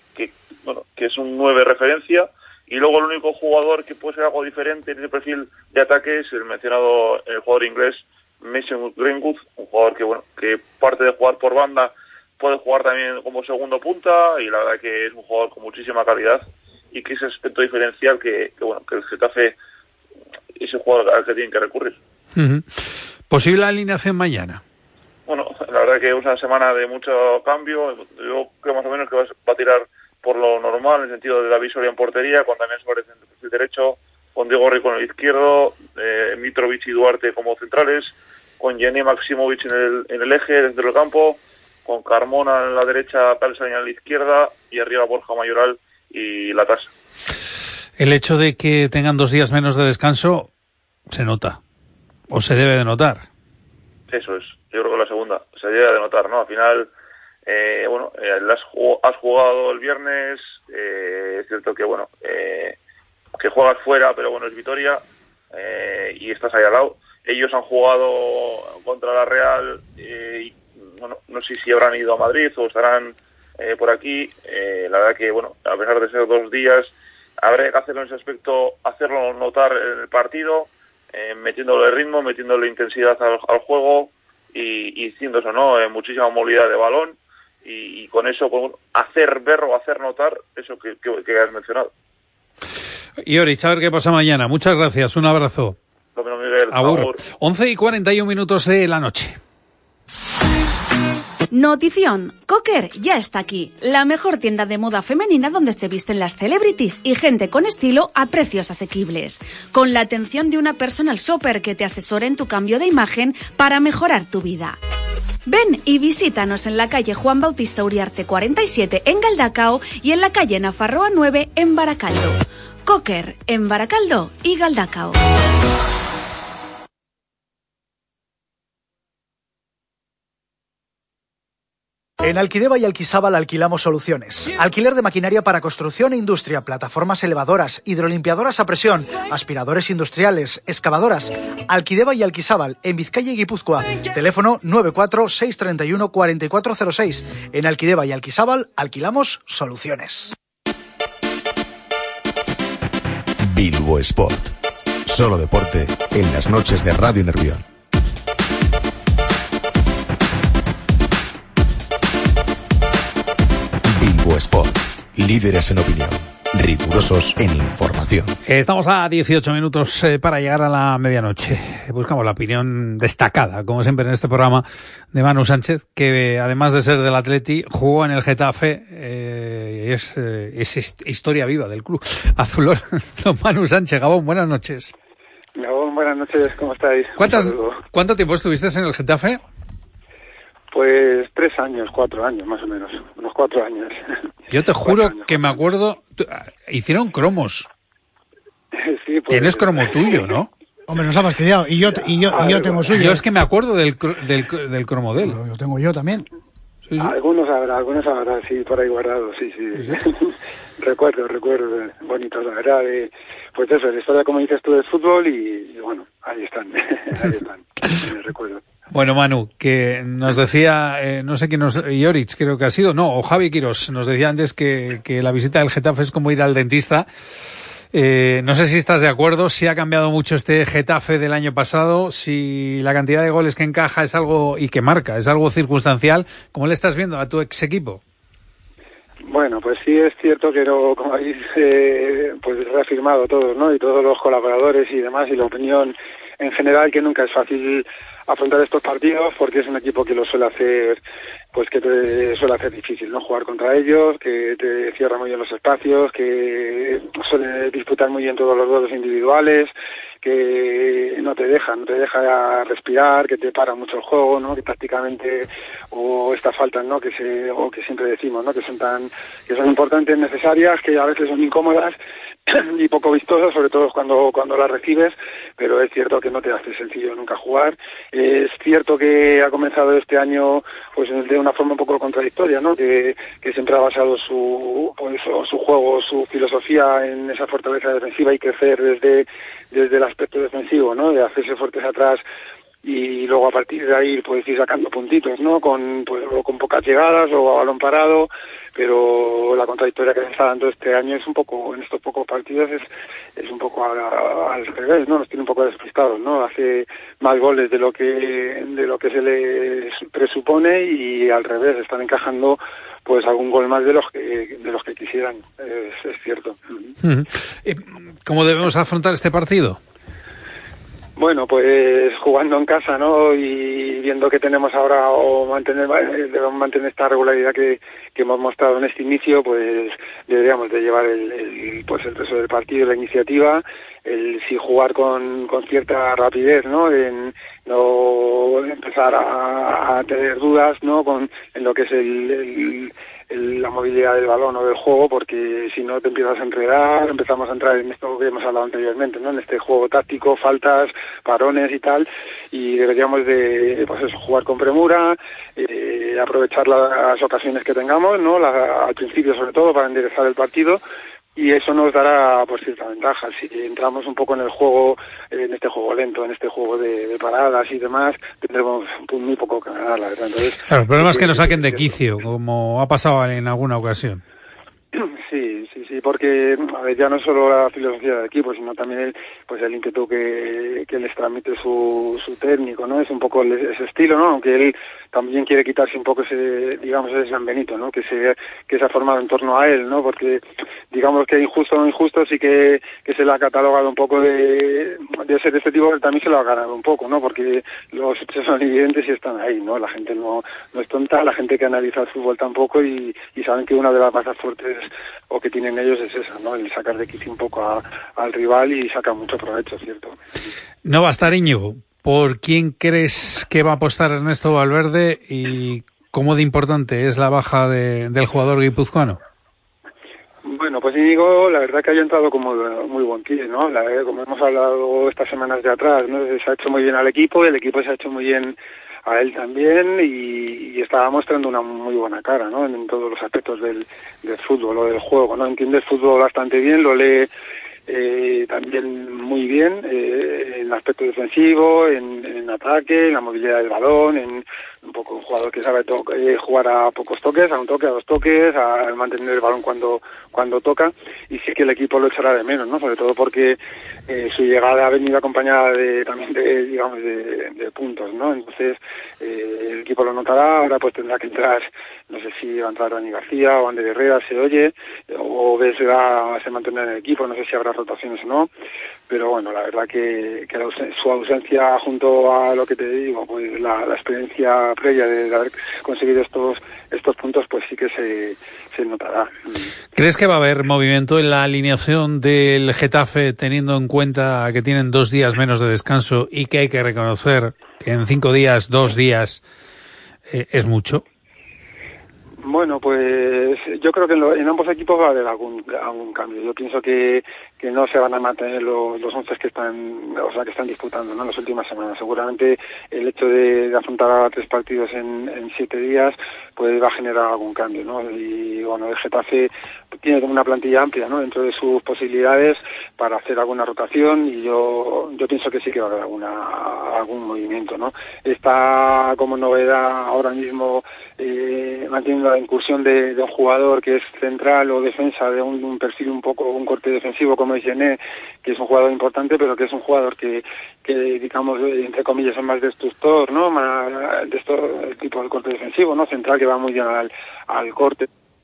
es un 9 referencia. Y luego el único jugador que puede ser algo diferente en ese perfil de ataque es el mencionado, el jugador inglés Mason Greenwood, un jugador que parte de jugar por banda, puede jugar también como segundo punta, y la verdad que es un jugador con muchísima calidad, y que ese aspecto diferencial que el Getafe es el jugador al que tienen que recurrir. ¿Posible alineación mañana? La verdad que es una semana de mucho cambio. Yo creo más o menos que va a tirar por lo normal, en el sentido de David Soria en portería, con Damián Suárez en el perfil derecho, con Diego Rico en el izquierdo, Mitrovic y Duarte como centrales, con Yené Maksimovic en el eje dentro del campo, con Carmona en la derecha, Talsaña en la izquierda, y arriba Borja Mayoral y La Tasa. El hecho de que tengan 2 días menos de descanso se nota. ¿O se debe de notar? Eso es, yo creo que la segunda, se debe de notar, ¿no? Al final, has jugado el viernes, es cierto que, que juegas fuera, pero es Vitoria, y estás ahí al lado. Ellos han jugado contra la Real, y no sé si habrán ido a Madrid o estarán por aquí. La verdad que, a pesar de ser 2 días, habrá que hacerlo en ese aspecto, hacerlo notar en el partido, metiéndole ritmo, metiéndole intensidad al juego y haciendo eso, ¿no? Muchísima movilidad de balón y con eso hacer ver o hacer notar eso que has mencionado. Y Orich, a ver qué pasa mañana. Muchas gracias, un abrazo. Lo menos, Miguel. Agur. 11:41 de la noche. Notición, Cocker ya está aquí, la mejor tienda de moda femenina donde se visten las celebrities y gente con estilo a precios asequibles, con la atención de una personal shopper que te asesora en tu cambio de imagen para mejorar tu vida. Ven y visítanos en la calle Juan Bautista Uriarte 47 en Galdacao y en la calle Nafarroa 9 en Baracaldo. Cocker en Baracaldo y Galdacao. En Alquideva y Alquisábal alquilamos soluciones. Alquiler de maquinaria para construcción e industria, plataformas elevadoras, hidrolimpiadoras a presión, aspiradores industriales, excavadoras. Alquideva y Alquisábal, en Vizcaya y Guipúzcoa. Teléfono 94-631-4406. En Alquideva y Alquisábal alquilamos soluciones. Bilbo Sport. Solo deporte en las noches de Radio Nervión. Bilbo Sport. Líderes en opinión. Rigurosos en información. Estamos a 18 minutos para llegar a la medianoche. Buscamos la opinión destacada, como siempre en este programa, de Manu Sánchez, que además de ser del Atleti, jugó en el Getafe. Es historia viva del club azulón. Don Manu Sánchez, Gabón, buenas noches. Gabón, buenas noches, ¿cómo estáis? ¿Cuánto tiempo estuviste en el Getafe? Pues 3 años, 4 años más o menos, unos 4 años. Yo te juro que me acuerdo, hicieron cromos. Sí, pues, tienes cromo tuyo, ¿no? Hombre, nos ha fastidiado. Y yo tengo suyo. Yo es que me acuerdo del cromo de él. Lo tengo yo también. Sí. Algunos habrá, sí, por ahí guardados, sí. recuerdo, bonitos, la verdad, pues eso, la historia, como dices tú, del fútbol y bueno, ahí están, recuerdo. Bueno, Manu, que nos decía, no sé quién Iorich creo que ha sido, o Javi Quirós, nos decía antes que la visita del Getafe es como ir al dentista. No sé si estás de acuerdo, si ha cambiado mucho este Getafe del año pasado, si la cantidad de goles que encaja es algo y que marca, es algo circunstancial. ¿Cómo le estás viendo a tu ex equipo? Bueno, pues sí es cierto que como habéis pues reafirmado todos, ¿no? Y todos los colaboradores y demás, y la opinión en general, que nunca es fácil afrontar estos partidos porque es un equipo que lo suele hacer, pues que te suele hacer difícil, ¿no? Jugar contra ellos, que te cierra muy bien los espacios, que suele disputar muy bien todos los duelos individuales, que no te deja respirar, que te para mucho el juego, ¿no? Que prácticamente, o estas faltas, ¿no? Que siempre decimos, ¿no? Que son importantes, necesarias, que a veces son incómodas y poco vistosas, sobre todo cuando las recibes, pero es cierto que no te hace sencillo nunca jugar. Es cierto que ha comenzado este año pues de una forma un poco contradictoria, ¿no? Que siempre ha basado su juego, su filosofía en esa fortaleza defensiva y crecer desde el aspecto defensivo, ¿no? De hacerse fuertes atrás y luego a partir de ahí pues ir sacando puntitos, ¿no? Con pocas llegadas o a balón parado, pero la contradictoria que se está dando este año es un poco, en estos pocos partidos es un poco al revés, ¿no? Nos tiene un poco despistados, ¿no? Hace más goles de lo que se les presupone y al revés, están encajando pues algún gol más de los que quisieran, es cierto. ¿Cómo debemos afrontar este partido? Bueno, pues jugando en casa, ¿no? Y viendo que tenemos ahora debemos mantener esta regularidad que hemos mostrado en este inicio, pues deberíamos de llevar el resto del partido, la iniciativa, el sí jugar con cierta rapidez, ¿no? En no empezar a tener dudas, ¿no? En lo que es la movilidad del balón o del juego, porque si no te empiezas a enredar, empezamos a entrar en esto que hemos hablado anteriormente, ¿no? En este juego táctico, faltas, parones y tal, y deberíamos de, pues eso, jugar con premura, aprovechar las ocasiones que tengamos, ¿no? Al principio sobre todo para enderezar el partido, y eso nos dará pues cierta ventaja. Si entramos un poco en el juego, en este juego lento, en este juego de paradas y demás, tendremos muy poco que ganar, la verdad. Entonces, claro, el problema es que nos saquen de quicio, como ha pasado en alguna ocasión. Sí, porque a ver, ya no solo la filosofía del equipo, sino también el ímpetu que les transmite su técnico, ¿no? Es un poco ese estilo, ¿no? Aunque él también quiere quitarse un poco ese San Benito, ¿no? Que se ha formado en torno a él, ¿no? Porque digamos que injusto o no injusto sí que se le ha catalogado un poco de ser de este tipo, pero también se lo ha ganado un poco, ¿no? Porque los hechos son evidentes y están ahí, ¿no? La gente no es tonta, la gente que analiza el fútbol tampoco, y saben que una de las bazas fuertes o que tienen ellos es esa, ¿no? El sacar de quicio un poco al rival, y saca mucho provecho, ¿cierto? No va a estar Íñigo. ¿Por quién crees que va a apostar Ernesto Valverde y cómo de importante es la baja del jugador guipuzcoano? Bueno, pues Íñigo, la verdad que haya entrado como muy buen pie, ¿no? Como hemos hablado estas semanas de atrás, ¿no? Se ha hecho muy bien al equipo, y el equipo se ha hecho muy bien a él también, y estaba mostrando una muy buena cara, ¿no? En todos los aspectos del fútbol o del juego, ¿no? Entiende el fútbol bastante bien, lo lee también muy bien, en el aspecto defensivo, en ataque, en la movilidad del balón, en un poco un jugador que sabe jugar a pocos toques, a un toque, a dos toques, a mantener el balón cuando toca, y sí que el equipo lo echará de menos, ¿no? Sobre todo porque su llegada ha venido acompañada también de puntos, ¿no? Entonces el equipo lo notará. Ahora pues tendrá que entrar, no sé si va a entrar Dani García o Ander Herrera, se oye, o se mantendrá en el equipo, no sé si habrá rotaciones o no, pero bueno, la verdad que su ausencia, junto a lo que te digo, pues la experiencia previa de haber conseguido estos puntos, pues sí que se notará. ¿Crees que va a haber movimiento en la alineación del Getafe, teniendo en cuenta que tienen 2 días menos de descanso y que hay que reconocer que en 5 días, 2 días es mucho? Bueno, pues yo creo que en ambos equipos va a haber algún cambio. Yo pienso que no se van a mantener los 11 que están disputando, ¿no? En las últimas semanas. Seguramente el hecho de afrontar a 3 partidos en 7 días pues va a generar algún cambio, ¿no? Y bueno, el Getafe tiene una plantilla amplia, ¿no? Dentro de sus posibilidades para hacer alguna rotación, y yo pienso que sí que va a haber algún movimiento, ¿no? Está como novedad ahora mismo manteniendo la incursión de un jugador que es central o defensa de un perfil un corte defensivo, como es Gené, que es un jugador importante, pero que es un jugador que digamos, entre comillas, es más destructor, ¿no? Más de el tipo de corte defensivo, ¿no? Central, que va muy bien al corte.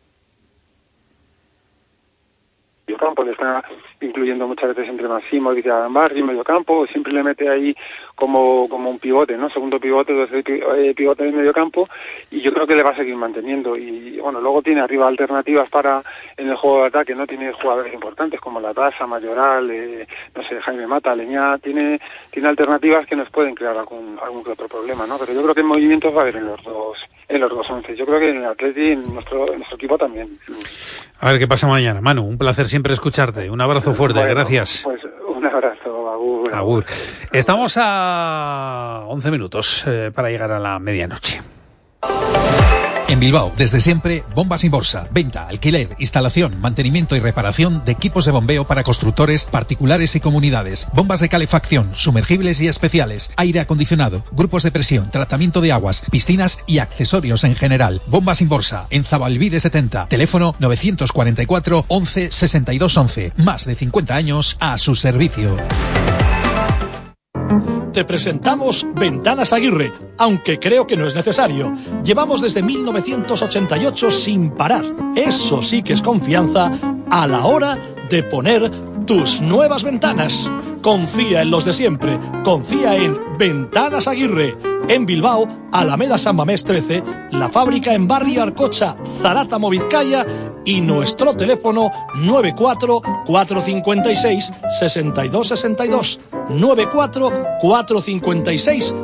Campo, le está incluyendo muchas veces entre Massimo y Barri, medio campo, siempre le mete ahí como un pivote, ¿no? Segundo pivote, pivote de medio campo, y yo creo que le va a seguir manteniendo. Y bueno, luego tiene arriba alternativas en el juego de ataque, ¿no? Tiene jugadores importantes como La Taza, Mayoral, no sé, Jaime Mata, Leñá, tiene alternativas que nos pueden crear algún que otro problema, ¿no? Pero yo creo que movimientos va a haber en los dos 11. Yo creo que en el Atleti, en nuestro equipo también. A ver qué pasa mañana. Manu, un placer siempre escucharte. Un abrazo fuerte, bueno, gracias. Pues un abrazo, agur. Agur. Estamos a 11 minutos para llegar a la medianoche. En Bilbao, desde siempre, Bombas Inborsa. Venta, alquiler, instalación, mantenimiento y reparación de equipos de bombeo para constructores, particulares y comunidades. Bombas de calefacción, sumergibles y especiales, aire acondicionado, grupos de presión, tratamiento de aguas, piscinas y accesorios en general. Bombas Inborsa, en Zabalbide 70. Teléfono 944 11 62 11. Más de 50 años a su servicio. Te presentamos Ventanas Aguirre, aunque creo que no es necesario. Llevamos desde 1988 sin parar. Eso sí que es confianza a la hora de poner tus nuevas ventanas. Confía en los de siempre. Confía en Ventanas Aguirre. En Bilbao, Alameda San Mamés 13, la fábrica en Barrio Arcocha, Zarátamo, Vizcaya, y nuestro teléfono 94 456 6262. 94 456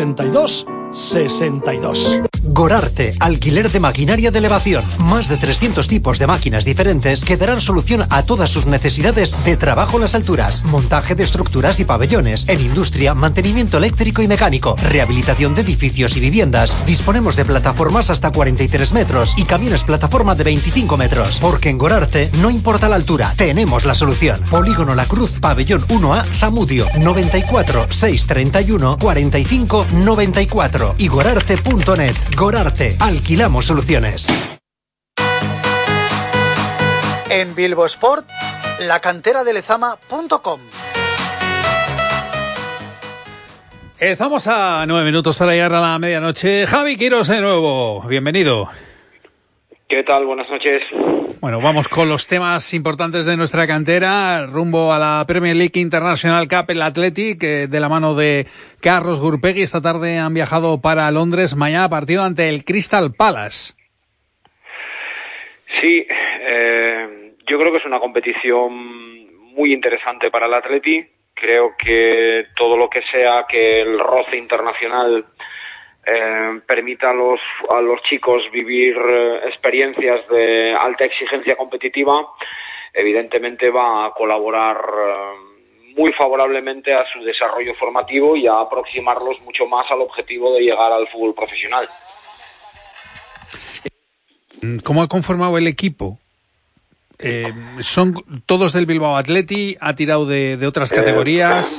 6262. Gorarte, alquiler de maquinaria de elevación. Más de 300 tipos de máquinas diferentes que darán solución a todas sus necesidades de trabajo en las alturas. Montaje de estructuras y pabellones. En industria, mantenimiento eléctrico y mecánico. Rehabilitación de edificios y viviendas. Disponemos de plataformas hasta 43 metros y camiones plataforma de 25 metros. Porque en Gorarte no importa la altura, tenemos la solución. Polígono La Cruz, pabellón 1A, Zamudio. 94 631 45 94 y gorarte.net. Gorarte, alquilamos soluciones. En Bilbo Sport, la cantera de Lezama.com. Estamos a 9 minutos para llegar a la medianoche. Javi Quirós de nuevo, bienvenido. ¿Qué tal? Buenas noches. Bueno, vamos con los temas importantes de nuestra cantera, rumbo a la Premier League International Cup, el Athletic, de la mano de Carlos Gurpegui. Esta tarde han viajado para Londres, mañana partido ante el Crystal Palace. Sí, yo creo que es una competición muy interesante para el Athletic. Creo que todo lo que sea que el roce internacional permita a los chicos vivir experiencias de alta exigencia competitiva, evidentemente va a colaborar muy favorablemente a su desarrollo formativo y a aproximarlos mucho más al objetivo de llegar al fútbol profesional. ¿Cómo ha conformado el equipo? ¿Son todos del Bilbao Athletic? ¿Ha tirado de otras categorías?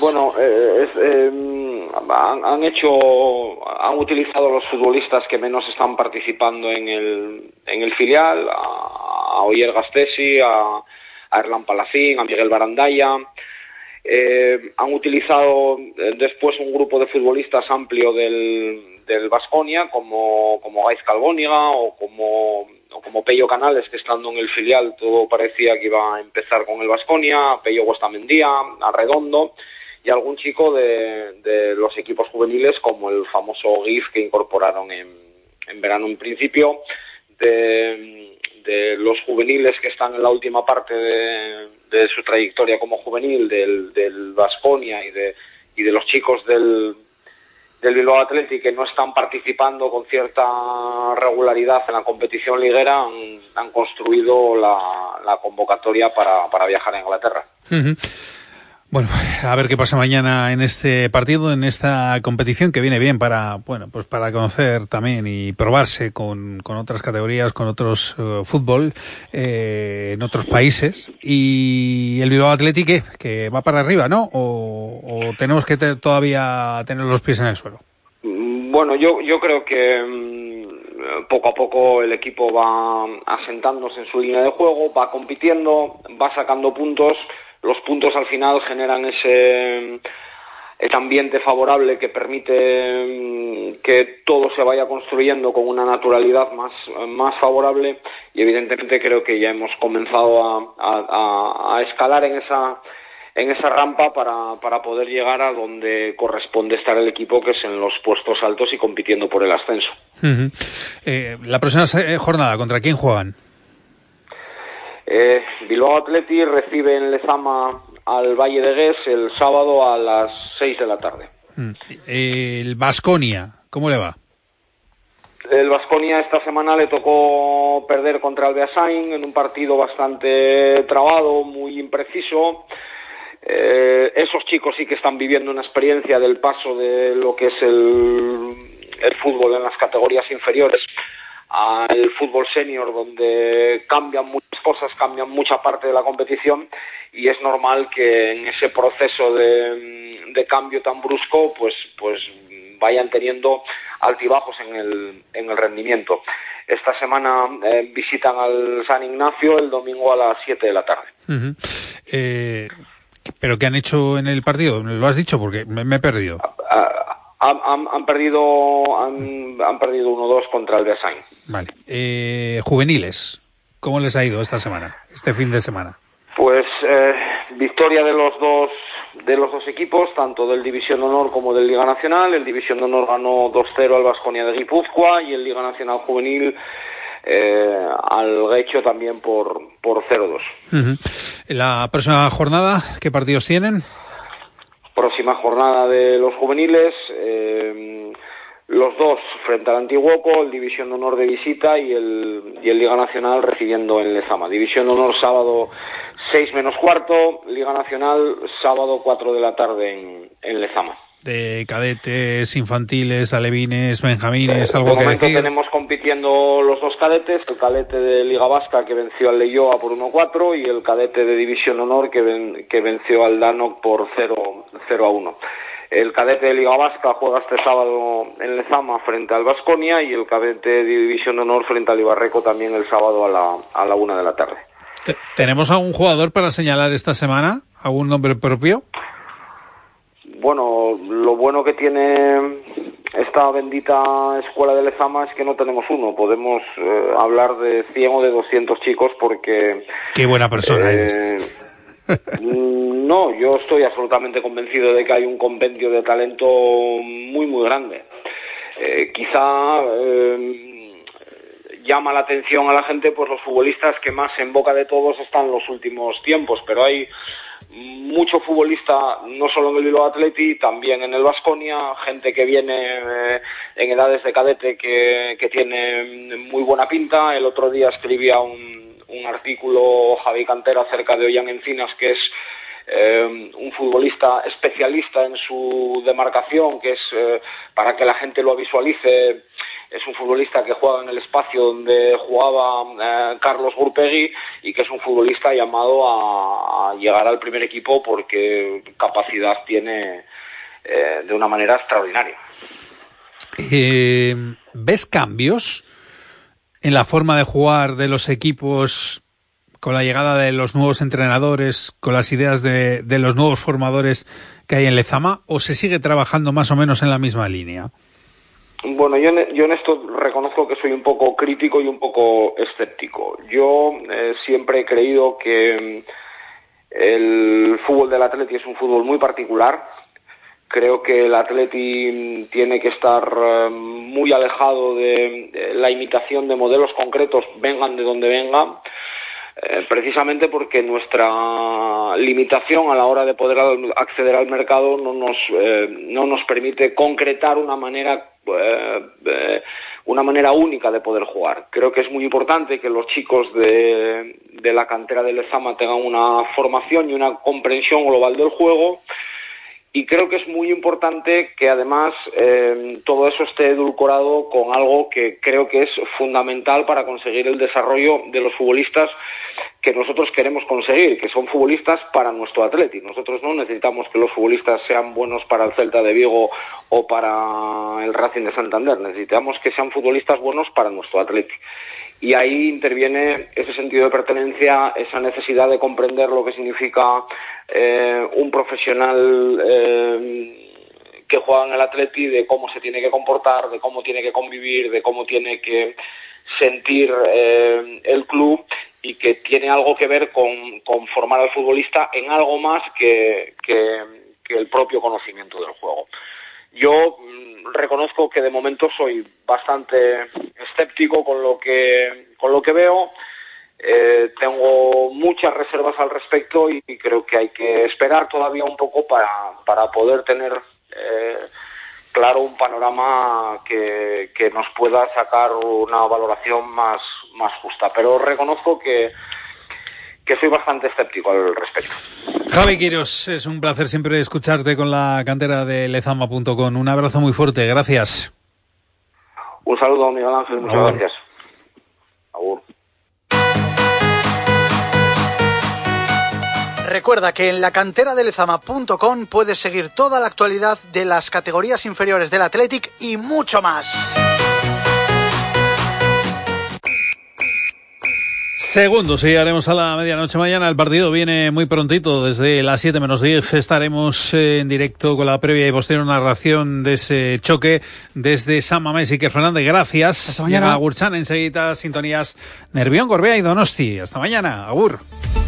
Han utilizado los futbolistas que menos están participando en el filial, a Oyer Gastesi, a Erlan Palacín, a Miguel Barandaya. Han utilizado después un grupo de futbolistas amplio del Baskonia, como Gaiz Calbóniga o como Pello Canales, que estando en el filial todo parecía que iba a empezar con el Baskonia, Pello Guastamendía, Arredondo, y algún chico de los equipos juveniles, como el famoso GIF que incorporaron en verano. En principio, de los juveniles que están en la última parte de su trayectoria como juvenil, del Baskonia y de los chicos del Bilbao Athletic que no están participando con cierta regularidad en la competición liguera, han construido la convocatoria para viajar a Inglaterra. Uh-huh. Bueno, a ver qué pasa mañana en este partido, en esta competición que viene bien para conocer también y probarse con otras categorías, con otros fútbol en otros países. Y el Bilbao Athletic que va para arriba, ¿no? O tenemos que todavía tener los pies en el suelo. Bueno, yo creo que poco a poco el equipo va asentándose en su línea de juego, va compitiendo, va sacando puntos. Los puntos al final generan ese ambiente favorable que permite que todo se vaya construyendo con una naturalidad más favorable, y evidentemente creo que ya hemos comenzado a escalar en esa rampa para poder llegar a donde corresponde estar el equipo, que es en los puestos altos y compitiendo por el ascenso. Uh-huh. La próxima jornada, ¿contra quién juegan? Bilbao Athletic recibe en Lezama al Valle de Gués el sábado a las 6 de la tarde. El Baskonia, ¿cómo le va? El Baskonia esta semana le tocó perder contra el Beasain en un partido bastante trabado, muy impreciso. Esos chicos sí que están viviendo una experiencia del paso de lo que es el fútbol en las categorías inferiores al fútbol senior, donde cambian muchas cosas, cambian mucha parte de la competición, y es normal que en ese proceso de cambio tan brusco pues vayan teniendo altibajos en el rendimiento. Esta semana visitan al San Ignacio el domingo a las 7 de la tarde. Uh-huh. ¿Pero qué han hecho en el partido? ¿Lo has dicho? Porque me he perdido. Han perdido 1-2 contra el Beasain. Vale. Juveniles, ¿cómo les ha ido esta semana, este fin de semana? Pues Victoria de los dos equipos, tanto del División de Honor como del Liga Nacional. El División de Honor ganó 2-0 al Baskonia de Guipúzcoa y el Liga Nacional Juvenil al Guecho también por 0-2. La próxima jornada, ¿qué partidos tienen? Próxima jornada de los juveniles, los dos frente al Antiguoco, el División de Honor de visita y el Liga Nacional recibiendo en Lezama. División de Honor sábado 6 menos cuarto, Liga Nacional sábado 4 de la tarde en Lezama. De cadetes, infantiles, alevines, benjamines, algo que decir. De momento tenemos compitiendo los dos cadetes, el cadete de Liga Vasca que venció al Leioa por 1-4 y el cadete de División de Honor que venció al Danok por 0-1. El cadete de Liga Vasca juega este sábado en Lezama frente al Baskonia y el cadete de División de Honor frente al Ibarreco también el sábado a la 1 de la tarde. ¿Tenemos algún jugador para señalar esta semana? ¿Algún nombre propio? Bueno, lo bueno que tiene esta bendita escuela de Lezama es que no tenemos uno. Podemos hablar de 100 o de 200 chicos porque... ¡Qué buena persona eres! No, yo estoy absolutamente convencido de que hay un compendio de talento muy, muy grande. Quizá llama la atención a la gente pues los futbolistas que más en boca de todos están en los últimos tiempos, pero hay mucho futbolista, no solo en el Bilbao Athletic, también en el Baskonia, gente que viene en edades de cadete que tiene muy buena pinta. El otro día escribía un artículo Javi Cantera acerca de Ollán Encinas, que es un futbolista especialista en su demarcación, que es, para que la gente lo visualice, es un futbolista que juega en el espacio donde jugaba Carlos Gurpegui y que es un futbolista llamado a llegar al primer equipo porque capacidad tiene de una manera extraordinaria. ¿Ves cambios en la forma de jugar de los equipos con la llegada de los nuevos entrenadores, con las ideas de los nuevos formadores que hay en Lezama, o se sigue trabajando más o menos en la misma línea? Bueno, yo en esto reconozco que soy un poco crítico y un poco escéptico. Yo siempre he creído que el fútbol del Atleti es un fútbol muy particular. Creo que el Atleti tiene que estar muy alejado de la imitación de modelos concretos, vengan de donde vengan, precisamente porque nuestra limitación a la hora de poder acceder al mercado no nos permite concretar una manera única de poder jugar. Creo que es muy importante que los chicos de la cantera de Lezama tengan una formación y una comprensión global del juego. Y creo que es muy importante que además todo eso esté edulcorado con algo que creo que es fundamental para conseguir el desarrollo de los futbolistas que nosotros queremos conseguir, que son futbolistas para nuestro Atleti. Nosotros no necesitamos que los futbolistas sean buenos para el Celta de Vigo o para el Racing de Santander. Necesitamos que sean futbolistas buenos para nuestro Atleti. Y ahí interviene ese sentido de pertenencia, esa necesidad de comprender lo que significa un profesional que juega en el Atleti, de cómo se tiene que comportar, de cómo tiene que convivir, de cómo tiene que sentir el club, y que tiene algo que ver con formar al futbolista en algo más que el propio conocimiento del juego. Yo reconozco que de momento soy bastante escéptico con lo que veo. Tengo muchas reservas al respecto y creo que hay que esperar todavía un poco para poder tener claro un panorama que nos pueda sacar una valoración más justa. Pero reconozco que soy bastante escéptico al respecto. Javi Quirós, es un placer siempre escucharte con la cantera de lezama.com. Un abrazo muy fuerte, gracias. Un saludo, Miguel Ángel, muchas gracias. Agur. Recuerda que en la cantera de lezama.com puedes seguir toda la actualidad de las categorías inferiores del Athletic y mucho más. Segundos, llegaremos a la medianoche mañana. El partido viene muy prontito, desde las 7 menos 10 estaremos en directo con la previa y posterior narración de ese choque desde San Mamés y Iker Fernández. Gracias. Hasta mañana. Llega Gurchan, enseguida sintonías Nervión, Gorbea y Donosti. Hasta mañana. Agur.